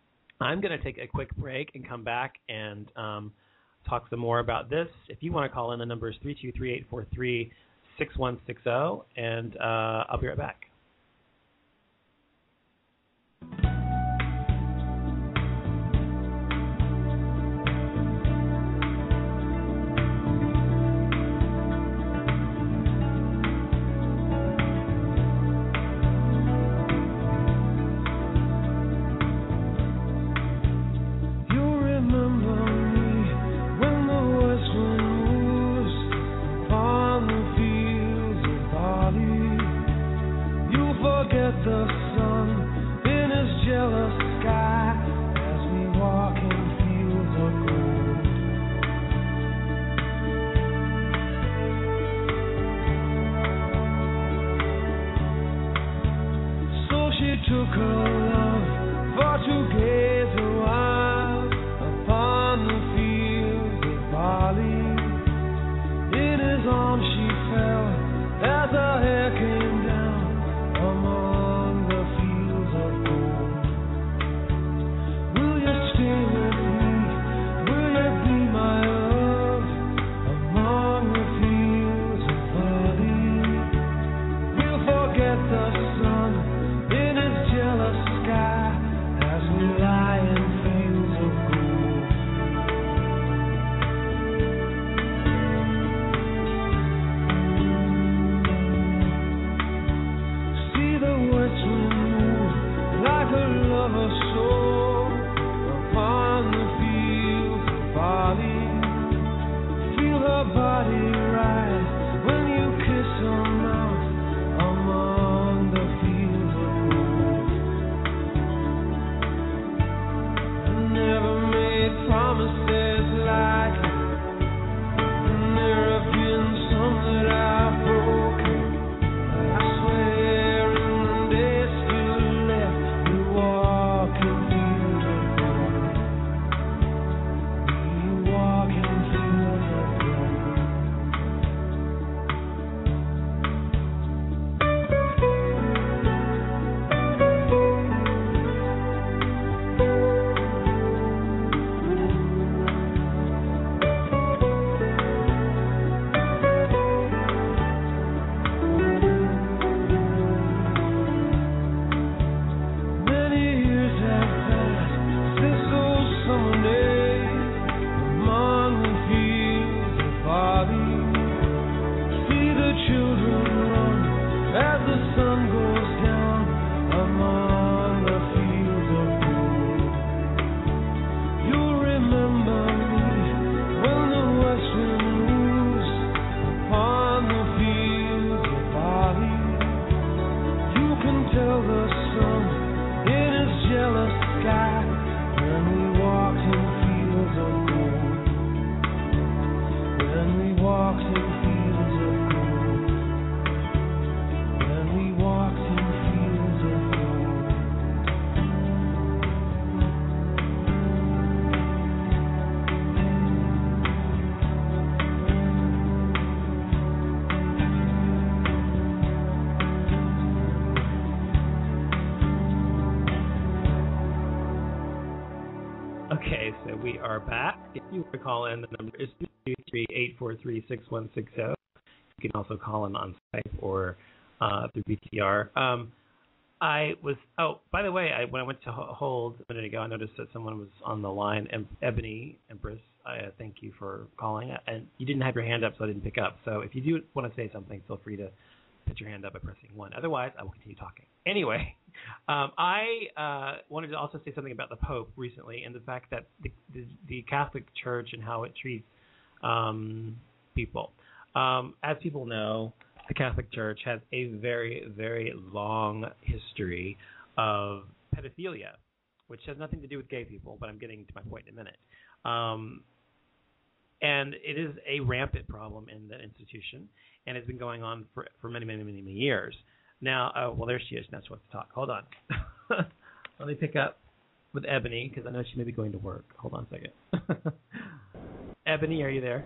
Speaker 4: I'm going to take a quick break and come back and um, talk some more about this. If you want to call in, the number is three two three, eight four three, six one six zero, and uh, I'll be right back.
Speaker 12: took her love for to gaze a while upon the fields of barley. In his arms she fell as her hair came down among the fields of gold. Will you stay with me? Will you be my love among the fields of barley? We'll forget the sun in his jealous sky as we lie in fields of gold. See the west wind move like a lover's soul upon the fields of barley. Feel her body rise when you kiss her mouth among the fields of gold. I never made promises like it, and there have been some that I've broken. I swear in the days still left, we walk in fields of gold. We walk in fields of gold. Many years have passed since those summer days among the fields of barley. See the children run as the sun goes down among the fields of gold. You'll remember me when the west wind moves upon the fields of barley. You can tell the sun in his jealous sky when we walked in fields of gold. When we walked in fields of gold. When we walked in fields of gold.
Speaker 4: Okay, so we are back. If you want to call in, the number is two two three, eight four three, six one six zero. You can also call in on Skype or uh, through B T R. Um, I was, oh, by the way, I, when I went to ho- hold a minute ago, I noticed that someone was on the line, em- Ebony Empress. I uh, thank you for calling. And you didn't have your hand up, so I didn't pick up. So if you do want to say something, feel free to put your hand up by pressing one. Otherwise, I will continue talking. Anyway, um, I uh, wanted to also say something about the Pope recently and the fact that the, the, the Catholic Church and how it treats um, people. Um, as people know, the Catholic Church has a very, very long history of pedophilia, which has nothing to do with gay people, but I'm getting to my point in a minute. Um, and it is a rampant problem in that institution, and it's been going on for, for many, many, many, many years. Now, uh, well, there she is. Now she wants to talk. Hold on. Let me pick up with Ebony, because I know she may be going to work. Hold on a second. Ebony, are you there?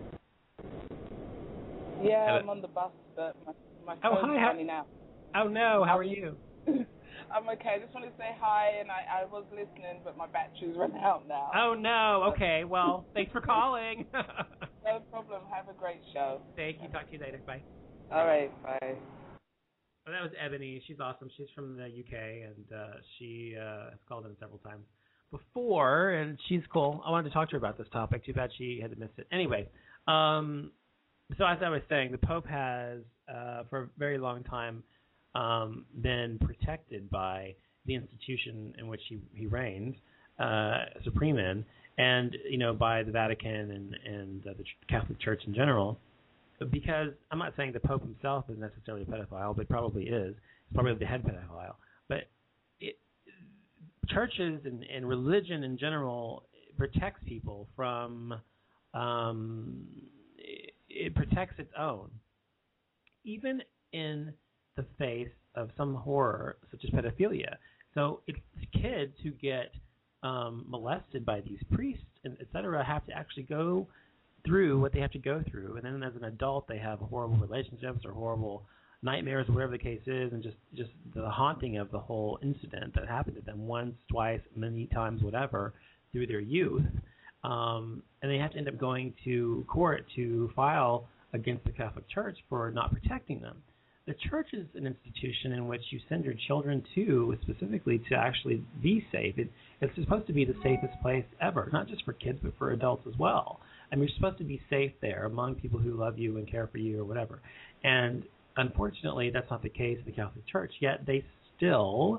Speaker 13: Yeah,
Speaker 4: Eb-
Speaker 13: I'm on the bus, but my, my
Speaker 4: oh,
Speaker 13: phone's
Speaker 4: hi,
Speaker 13: running out.
Speaker 4: Oh, no. How are you?
Speaker 13: I'm okay. I just wanted to say hi, and I, I was listening, but my battery's run out now.
Speaker 4: Oh, no. Okay. Well, thanks for calling.
Speaker 13: No problem. Have a great show.
Speaker 4: Thank you. Talk to you later. Bye.
Speaker 13: All right. Bye.
Speaker 4: Well, that was Ebony. She's awesome. She's from the U K, and uh, she uh, has called in several times before, and she's cool. I wanted to talk to her about this topic. Too bad she had to miss it. Anyway, um, so as I was saying, the Pope has, uh, for a very long time, um, been protected by the institution in which he, he reigns, uh, supreme in, and, you know, by the Vatican and, and uh, the Catholic Church in general. Because I'm not saying the Pope himself is necessarily a pedophile, but probably is. He's probably the head pedophile. But it, churches and, and religion in general protects people from, um, it, it protects its own. Even in the face of some horror, such as pedophilia. So it's kids who get um, molested by these priests, and et cetera, have to actually go through what they have to go through. And then as an adult, they have horrible relationships or horrible nightmares, whatever the case is, and just, just the haunting of the whole incident that happened to them once, twice, many times, whatever, through their youth. Um, and they have to end up going to court to file against the Catholic Church for not protecting them. The church is an institution in which you send your children to specifically to actually be safe. It, it's supposed to be the safest place ever, not just for kids, but for adults as well. I mean, you're supposed to be safe there among people who love you and care for you or whatever. And unfortunately, that's not the case in the Catholic Church, yet they still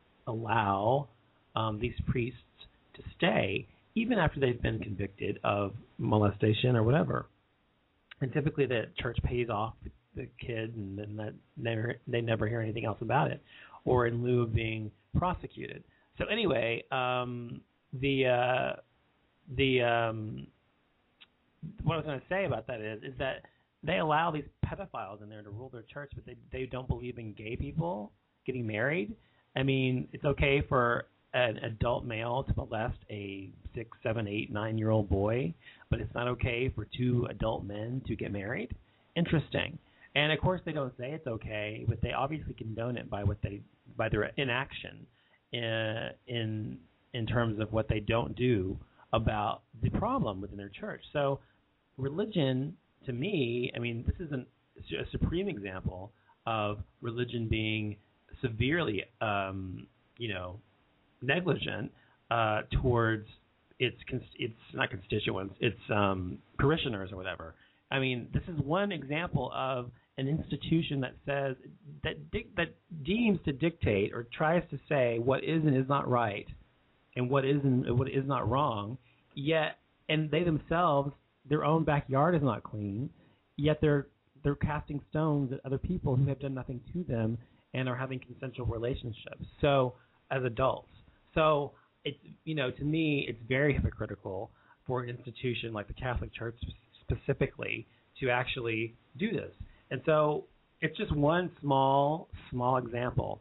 Speaker 4: allow um, these priests to stay even after they've been convicted of molestation or whatever. And typically the church pays off the kid, and then that never, they never hear anything else about it, or in lieu of being prosecuted. So anyway, um, the uh, the um, what I was going to say about that is is that they allow these pedophiles in there to rule their church, but they they don't believe in gay people getting married. I mean, it's okay for an adult male to molest a six, seven, eight, nine-year-old boy, but it's not okay for two adult men to get married. Interesting. And of course, they don't say it's okay, but they obviously condone it by what they by their inaction in in in terms of what they don't do about the problem within their church. So, religion, to me, I mean, this is an, a supreme example of religion being severely, um, you know, negligent uh, towards its its not constituents, its um, parishioners or whatever. I mean, this is one example of an institution that says that di- that deems to dictate or tries to say what is and is not right, and what is and what is not wrong. Yet, and they themselves, their own backyard is not clean. Yet they're they're casting stones at other people who have done nothing to them and are having consensual relationships. So, as adults, so it's you know to me it's very hypocritical for an institution like the Catholic Church specifically to actually do this. And so it's just one small, small example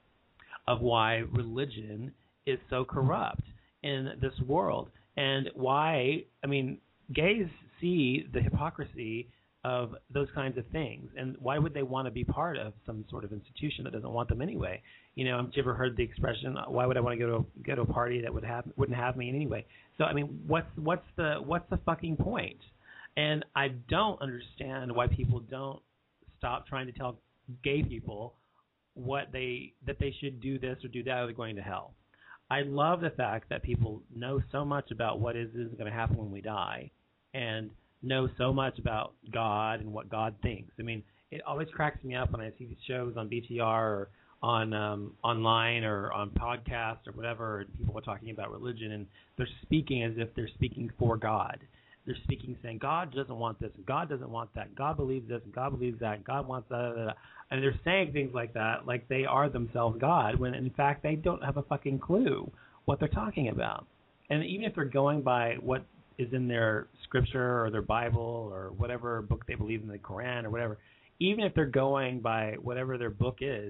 Speaker 4: of why religion is so corrupt in this world, and why, I mean, gays see the hypocrisy of those kinds of things, and why would they want to be part of some sort of institution that doesn't want them anyway? You know, have you ever heard the expression, why would I want to go to a, go to a party that would have wouldn't have me anyway? So, I mean, what's what's the what's the fucking point? And I don't understand why people don't stop trying to tell gay people what they that they should do this or do that or they're going to hell. I love the fact that people know so much about what is, is going to happen when we die, and know so much about God and what God thinks. I mean, it always cracks me up when I see these shows on B T R or on um, online or on podcasts or whatever, and people are talking about religion, and they're speaking as if they're speaking for God. They're speaking saying, God doesn't want this, and God doesn't want that, God believes this, and God believes that, and God wants that, that, that. And they're saying things like that like they are themselves God, when in fact they don't have a fucking clue what they're talking about. And even if they're going by what is in their scripture or their Bible or whatever book they believe in, the Quran or whatever, even if they're going by whatever their book is,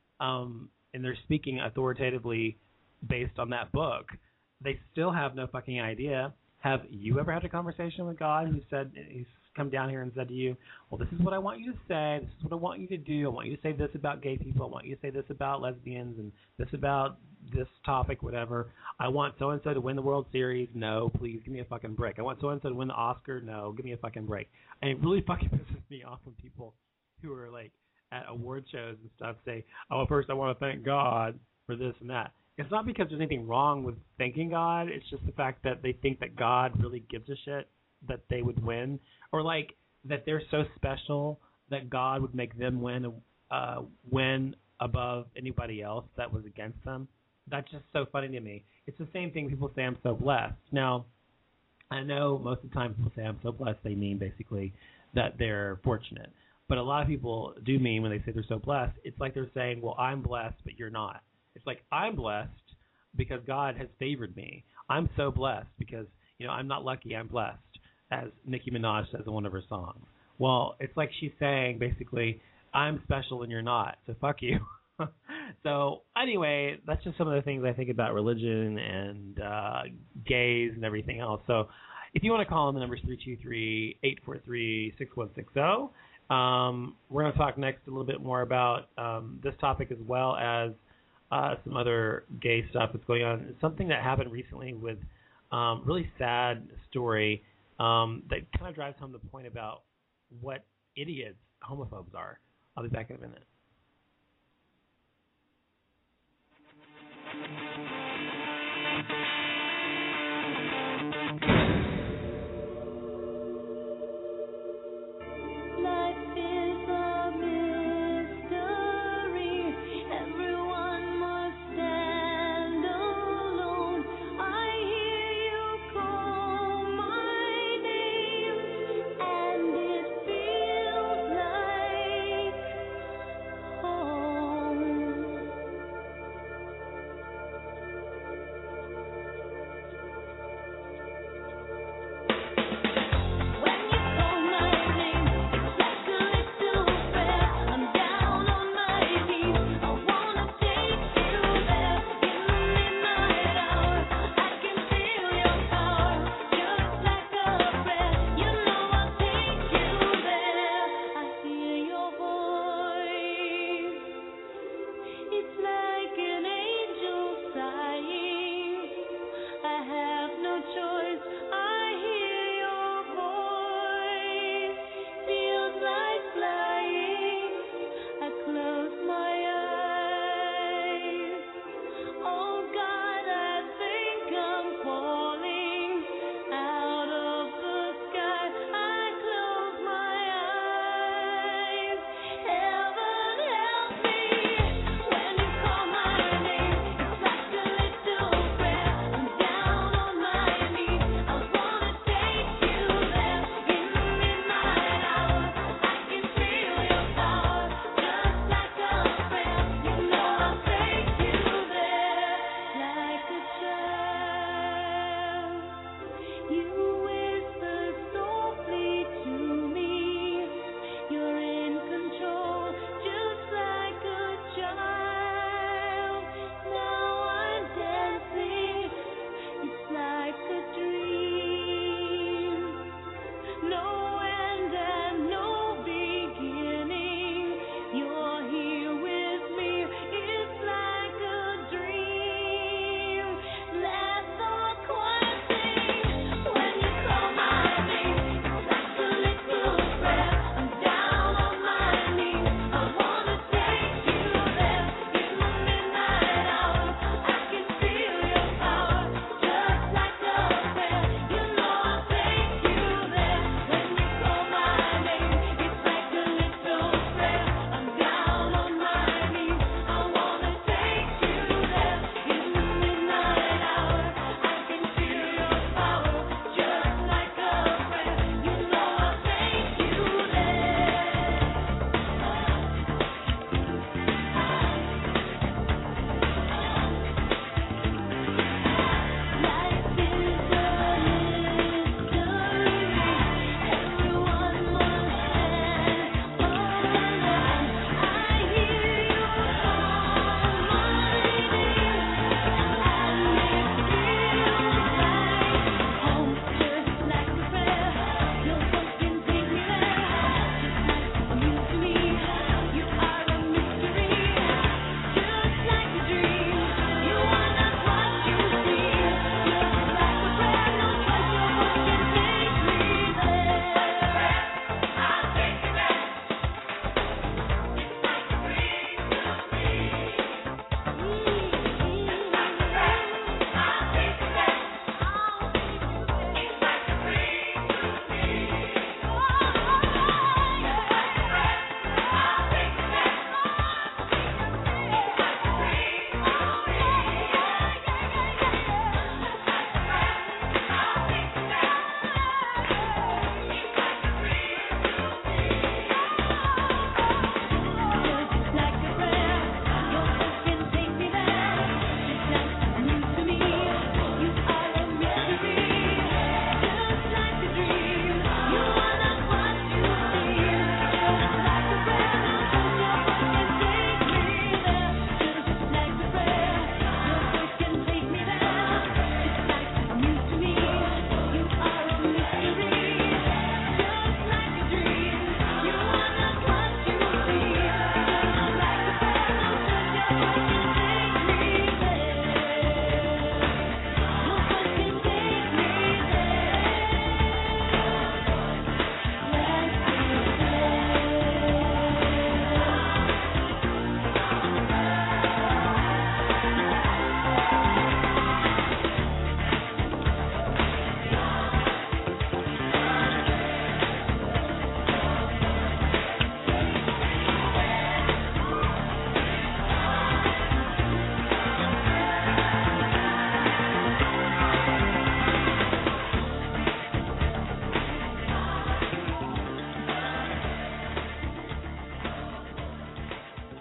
Speaker 4: um, and they're speaking authoritatively based on that book, they still have no fucking idea. Have you ever had a conversation with God who said, he's come down here and said to you, well, this is what I want you to say, this is what I want you to do, I want you to say this about gay people, I want you to say this about lesbians, and this about this topic, whatever. I want so-and-so to win the World Series. No, please, give me a fucking break. I want so-and-so to win the Oscar. No, give me a fucking break. And it really fucking pisses me off when people who are, like, at award shows and stuff say, oh, first I want to thank God for this and that. It's not because there's anything wrong with thanking God. It's just the fact that they think that God really gives a shit that they would win, or like that they're so special that God would make them win uh, win above anybody else that was against them. That's just so funny to me. It's the same thing people say, I'm so blessed. Now, I know most of the time people say I'm so blessed, they mean basically that they're fortunate. But a lot of people do mean when they say they're so blessed, it's like they're saying, well, I'm blessed, but you're not. It's like, I'm blessed because God has favored me. I'm so blessed because, you know, I'm not lucky, I'm blessed, as Nicki Minaj says in one of her songs. Well, it's like she's saying, basically, I'm special and you're not, so fuck you. So anyway, that's just some of the things I think about religion and uh, gays and everything else. So if you want to call in, the number is three two three, eight four three, six one six zero. Um, we're going to talk next a little bit more about um, this topic as well as uh, some other gay stuff that's going on. Something that happened recently with um, really sad story um, that kind of drives home the point about what idiots homophobes are. I'll be back in a minute.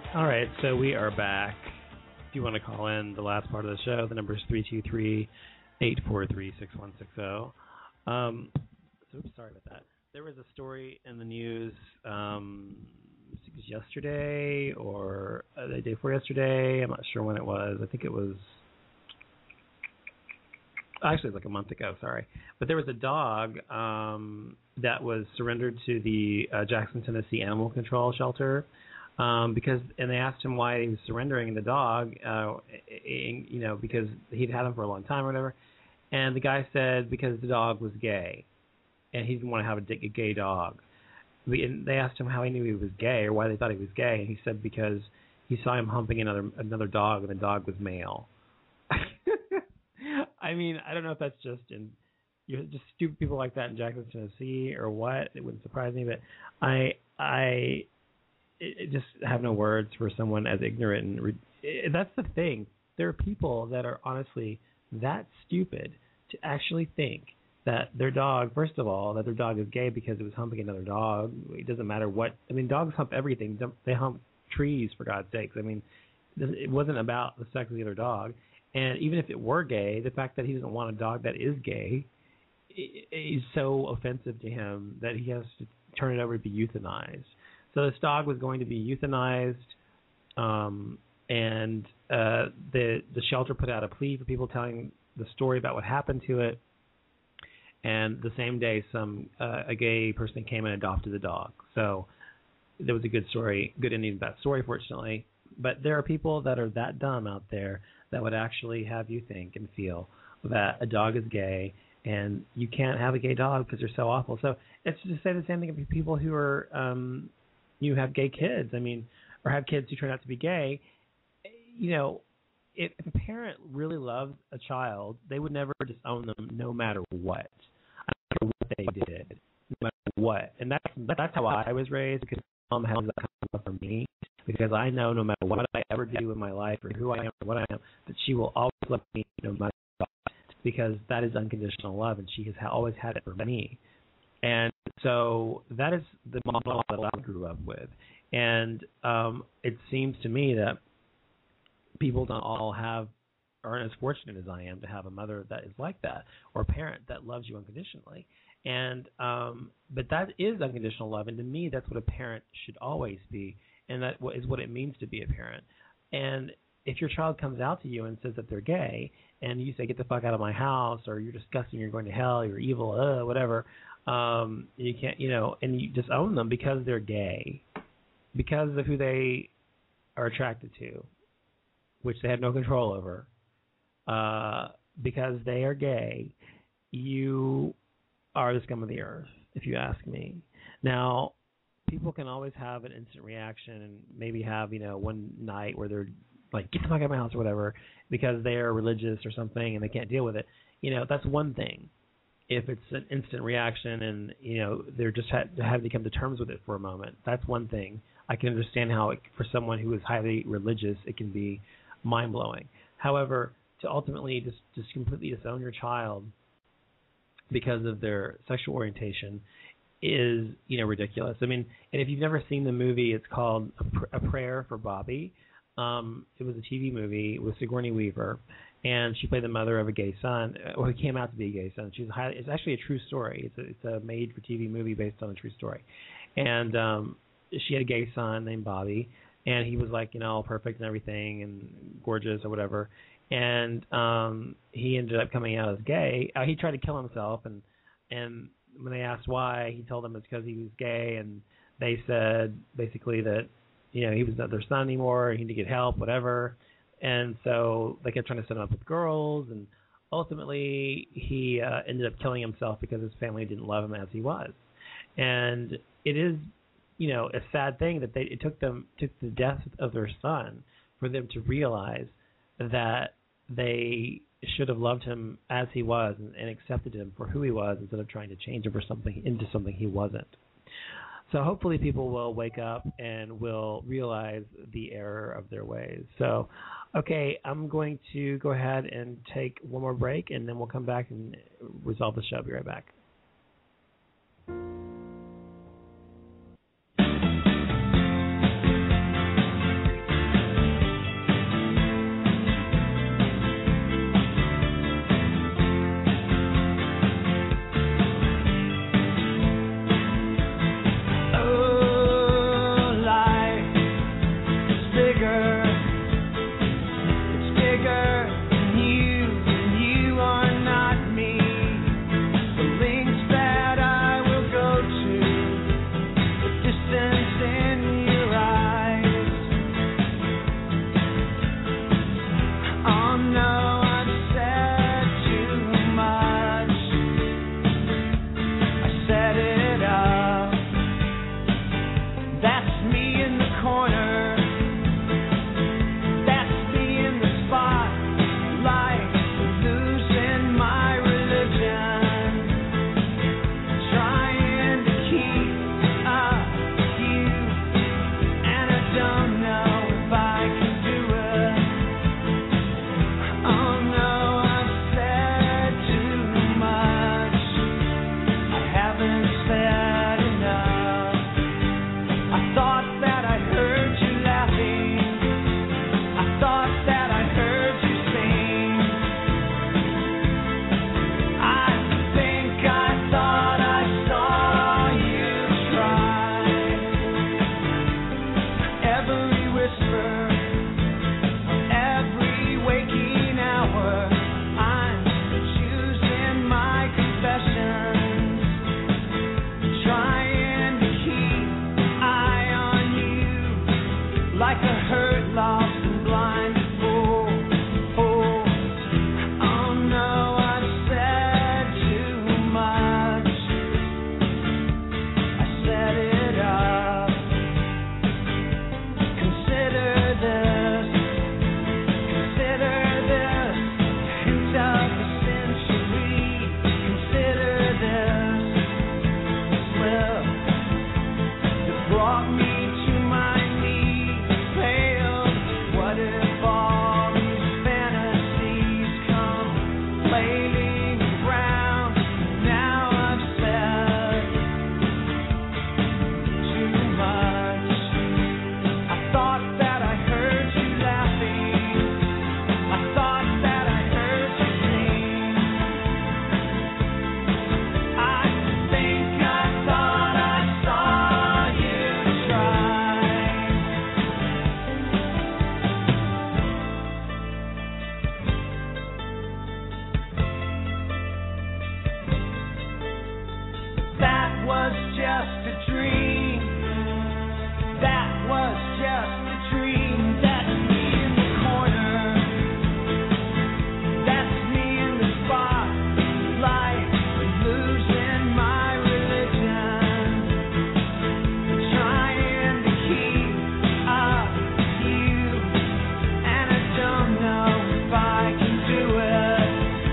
Speaker 4: All right, so we are back. If you want to call in the last part of the show, the number is three two three, eight four three, six one six zero. Um, oops, sorry about that. There was a story in the news um, I think it was yesterday or uh, the day before yesterday. I'm not sure when it was. I think it was actually it was like a month ago, sorry. But there was a dog um, that was surrendered to the uh, Jackson, Tennessee Animal Control Shelter. Um, because and they asked him why he was surrendering the dog, uh, you know, because he'd had him for a long time or whatever. And the guy said because the dog was gay, and he didn't want to have a, a gay dog. And they asked him how he knew he was gay or why they thought he was gay, and he said because he saw him humping another another dog, and the dog was male. I mean, I don't know if that's just in you're just stupid people like that in Jackson, Tennessee, or what. It wouldn't surprise me, but I I. It just have no words for someone as ignorant. And re- that's the thing. There are people that are honestly that stupid to actually think that their dog, first of all, that their dog is gay because it was humping another dog. It doesn't matter what. I mean, dogs hump everything. They hump trees, for God's sakes. I mean, it wasn't about the sex of the other dog. And even if it were gay, the fact that he doesn't want a dog that is gay is so offensive to him that he has to turn it over to be euthanized. So this dog was going to be euthanized, um, and uh, the the shelter put out a plea for people telling the story about what happened to it. And the same day, some uh, a gay person came and adopted the dog. So there was a good story, good ending to that story, fortunately. But there are people that are that dumb out there that would actually have you think and feel that a dog is gay, and you can't have a gay dog because they're so awful. So it's to say the same thing of people who are um, you have gay kids, I mean, or have kids who turn out to be gay. You know, if a parent really loves a child, they would never disown them no matter what. I don't care what they did, no matter what. And that's that's how I was raised, because mom has that kind of love for me, because I know no matter what I ever do in my life or who I am or what I am, that she will always love me no matter what, because that is unconditional love, and she has always had it for me. And so that is the model that I grew up with. And um, it seems to me that people don't all have, aren't as fortunate as I am to have a mother that is like that, or a parent that loves you unconditionally. And um, but that is unconditional love, and to me, that's what a parent should always be, and that is what it means to be a parent. And if your child comes out to you and says that they're gay, and you say, "Get the fuck out of my house," or "You're disgusting, you're going to hell, you're evil," uh, whatever. Um, you can't, you know, and you disown them because they're gay, because of who they are attracted to, which they have no control over, uh, because they are gay. You are the scum of the earth, if you ask me. Now, people can always have an instant reaction and maybe have, you know, one night where they're like, "Get the fuck out of my house," or whatever, because they are religious or something and they can't deal with it. You know, that's one thing. If it's an instant reaction and, you know, they're just ha- having to come to terms with it for a moment, that's one thing. I can understand how it, for someone who is highly religious, it can be mind-blowing. However, to ultimately just, just completely disown your child because of their sexual orientation is, you know, ridiculous. I mean, and if you've never seen the movie, it's called A, Pr- A Prayer for Bobby. Um, it was a T V movie with Sigourney Weaver, and she played the mother of a gay son, or he came out to be a gay son. She's highly, it's actually a true story. It's a, it's a made-for-T V movie based on a true story. And um, she had a gay son named Bobby, and he was like, you know, all perfect and everything and gorgeous or whatever. And um, he ended up coming out as gay. Uh, he tried to kill himself, and and when they asked why, he told them it's because he was gay, and they said basically that, you know, he was not their son anymore, and he needed to get help, whatever. And so they kept trying to set him up with girls, and ultimately he uh, ended up killing himself because his family didn't love him as he was. And it is, you know, a sad thing that they it took them took the death of their son for them to realize that they should have loved him as he was and, and accepted him for who he was instead of trying to change him for something into something he wasn't. So hopefully people will wake up and will realize the error of their ways. So, okay, I'm going to go ahead and take one more break, and then we'll come back and resolve the show. I'll be right back.
Speaker 12: every whisper, every waking hour, I'm choosing my confessions, trying to keep eye on you, like a hurt, lost, and blind fool. Oh, oh no, I've said too much. I set it up. Consider this, consider this, hint of the century. Consider this slip that brought me to my knees, failed. What if all these fantasies come flailing around? Now I've said too much. I thought that I heard you laughing. I thought that I heard you sing. I think I thought I saw you try. That was just a dream. That was just a dream. That's me in the corner. That's me in the spotlight, losing my religion, trying to keep up with you, and I don't know if I can do it.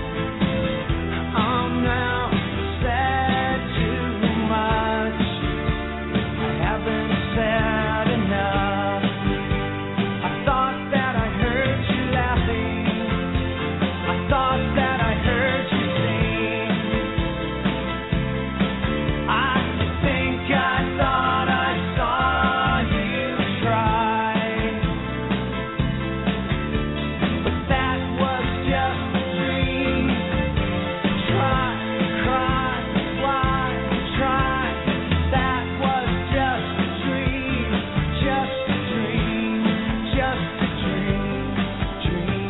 Speaker 12: Oh no, said too much. I haven't said enough. I thought that I heard you laughing. I thought that I heard you sing. I think I thought I saw you try. But that was just a dream. Try, cry, fly, try. That was just a dream. Just a dream. Just a dream. Dream.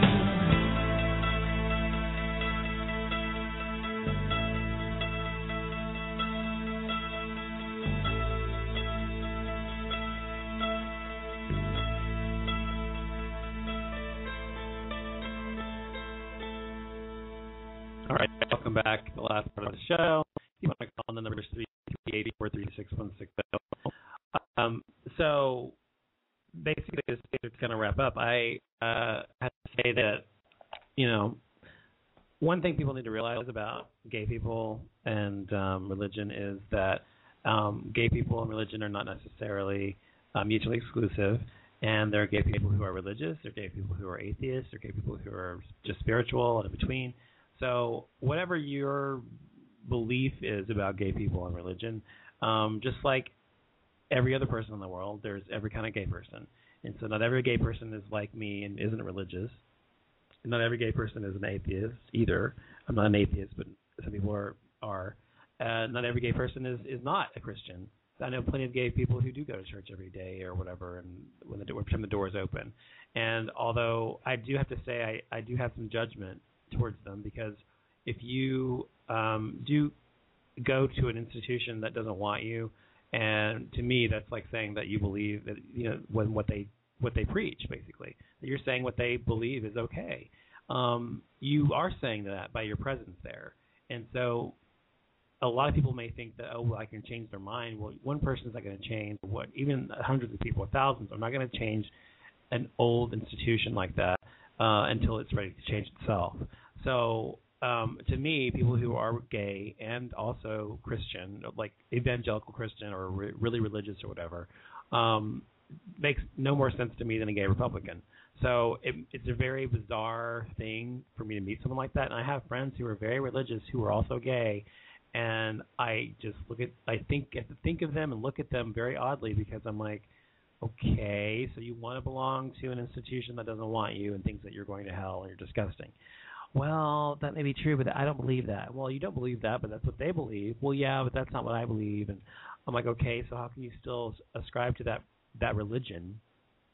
Speaker 4: All right, welcome back to the last part of the show. If you want to call on the number three three eight four three six one six zero. Um, so basically, this is going to wrap up. I uh, have to say that, you know, one thing people need to realize about gay people and um, religion is that um, gay people and religion are not necessarily uh, mutually exclusive. And there are gay people who are religious, there are gay people who are atheists, there are gay people who are just spiritual and in between. So whatever your belief is about gay people and religion, um, just like every other person in the world, there's every kind of gay person. And so not every gay person is like me and isn't religious. Not every gay person is an atheist either. I'm not an atheist, but some people are. are. Uh, not every gay person is, is not a Christian. I know plenty of gay people who do go to church every day or whatever, and when the door, when the door is open. And although I do have to say I, I do have some judgment towards them, because if you um, do go to an institution that doesn't want you, and to me that's like saying that you believe that, you know, when what they what they preach, basically, that you're saying what they believe is okay. Um, you are saying that by your presence there, and so a lot of people may think that, oh, well, I can change their mind. Well, one person is not going to change. What, even hundreds of people, thousands, are not going to change an old institution like that uh, until it's ready to change itself. So um, to me, people who are gay and also Christian, like evangelical Christian or re- really religious or whatever, um, makes no more sense to me than a gay Republican. So it, it's a very bizarre thing for me to meet someone like that. And I have friends who are very religious who are also gay, and I just look at, I think, have to think of them and look at them very oddly, because I'm like, okay, so you want to belong to an institution that doesn't want you and thinks that you're going to hell and you're disgusting. Well, that may be true, but I don't believe that. Well, you don't believe that, but that's what they believe. Well, yeah, but that's not what I believe. And I'm like, okay, so how can you still ascribe to that that religion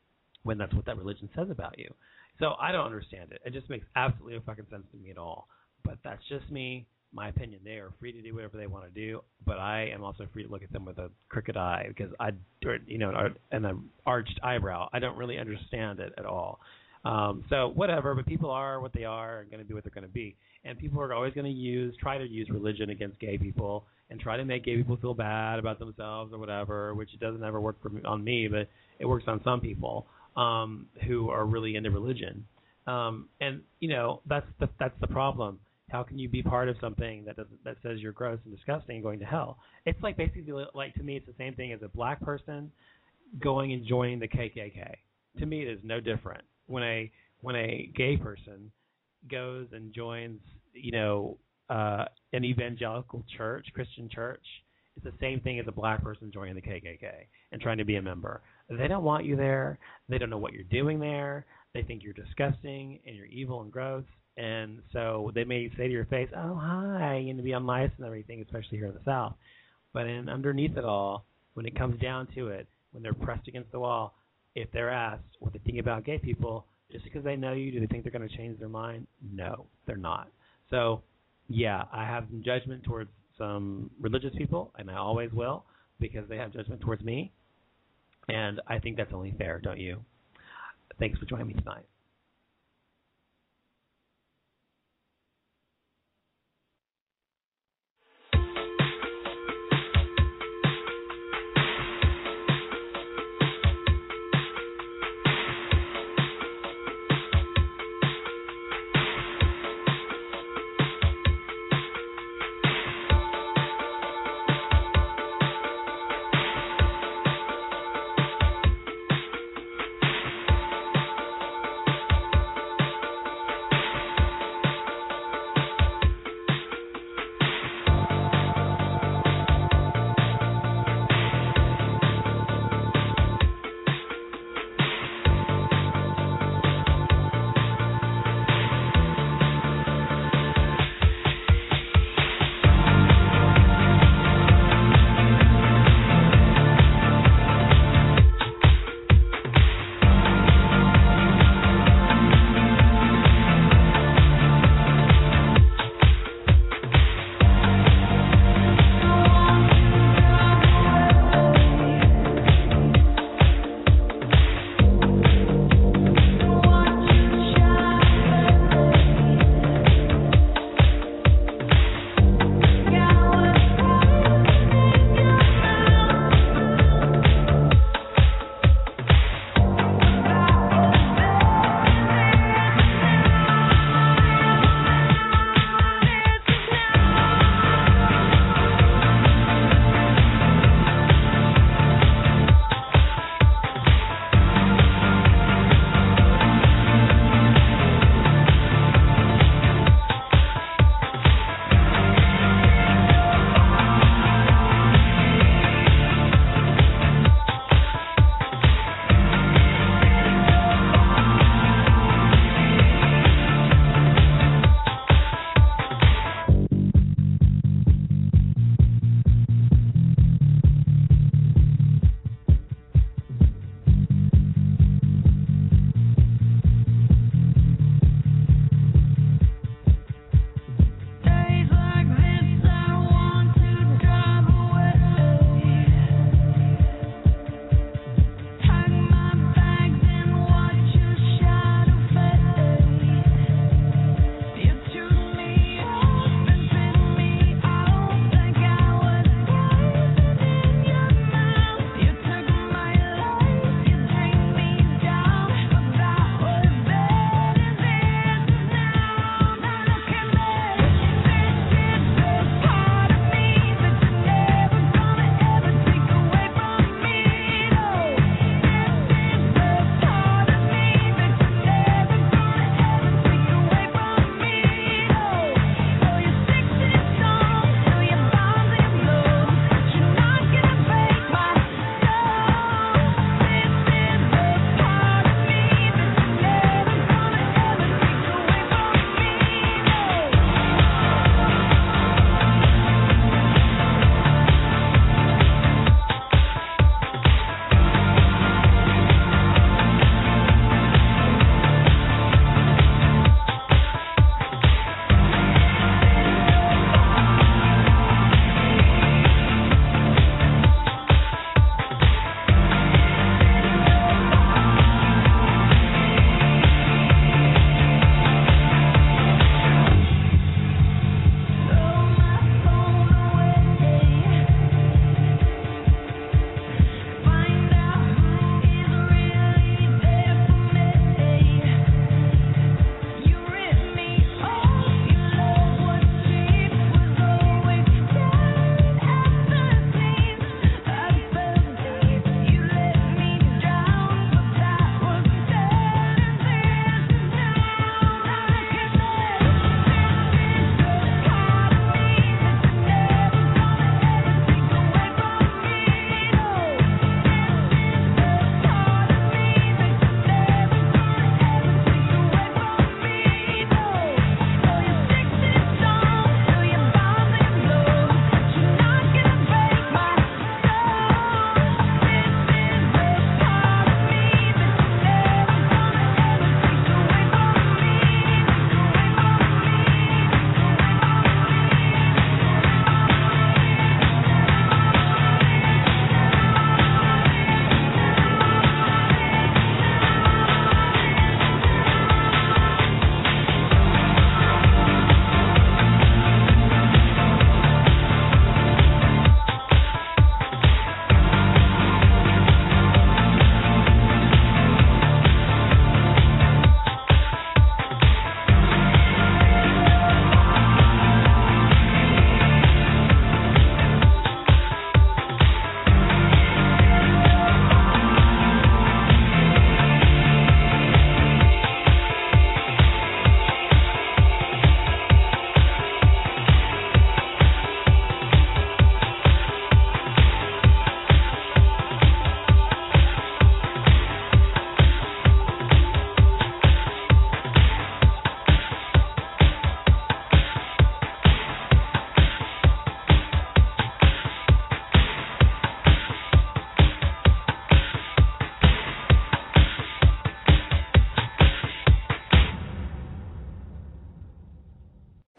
Speaker 4: when that's what that religion says about you. So I don't understand it. It just makes absolutely no fucking sense to me at all. But that's just me, my opinion. They are free to do whatever they want to do, but I am also free to look at them with a crooked eye because I, or, you know, and an arched eyebrow. I don't really understand it at all. Um, so whatever, but people are what they are and going to be what they're going to be. And people are always going to use, try to use religion against gay people and try to make gay people feel bad about themselves or whatever, which doesn't ever work for me, on me, but it works on some people um, who are really into religion. Um, and, you know, that's the, that's the problem. How can you be part of something that doesn't, that says you're gross and disgusting and going to hell? It's like basically, like, to me, it's the same thing as a black person going and joining the K K K. To me, it is no different. When a when a gay person goes and joins, you know, uh, an evangelical church, Christian church, it's the same thing as a black person joining the K K K and trying to be a member. They don't want you there. They don't know what you're doing there. They think you're disgusting and you're evil and gross. And so they may say to your face, "Oh, hi," and to be on nice and everything, especially here in the South. But in, underneath it all, when it comes down to it, when they're pressed against the wall, if they're asked what they think about gay people, just because they know you, do they think they're going to change their mind? No, they're not. So, yeah, I have some judgment towards some religious people, and I always will, because they have judgment towards me. And I think that's only fair, don't you? Thanks for joining me tonight.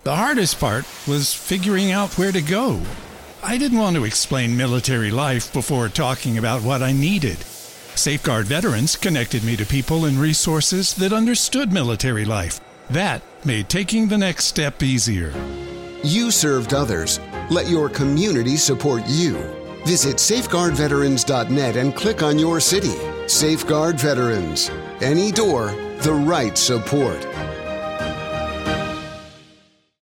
Speaker 1: The hardest part was figuring out where to go. I didn't want to explain military life before talking about what I needed. Safeguard Veterans connected me to people and resources that understood military life. That made taking the next step easier.
Speaker 2: You served others. Let your community support you. Visit safeguard veterans dot net and click on your city. Safeguard Veterans. Any door, the right support.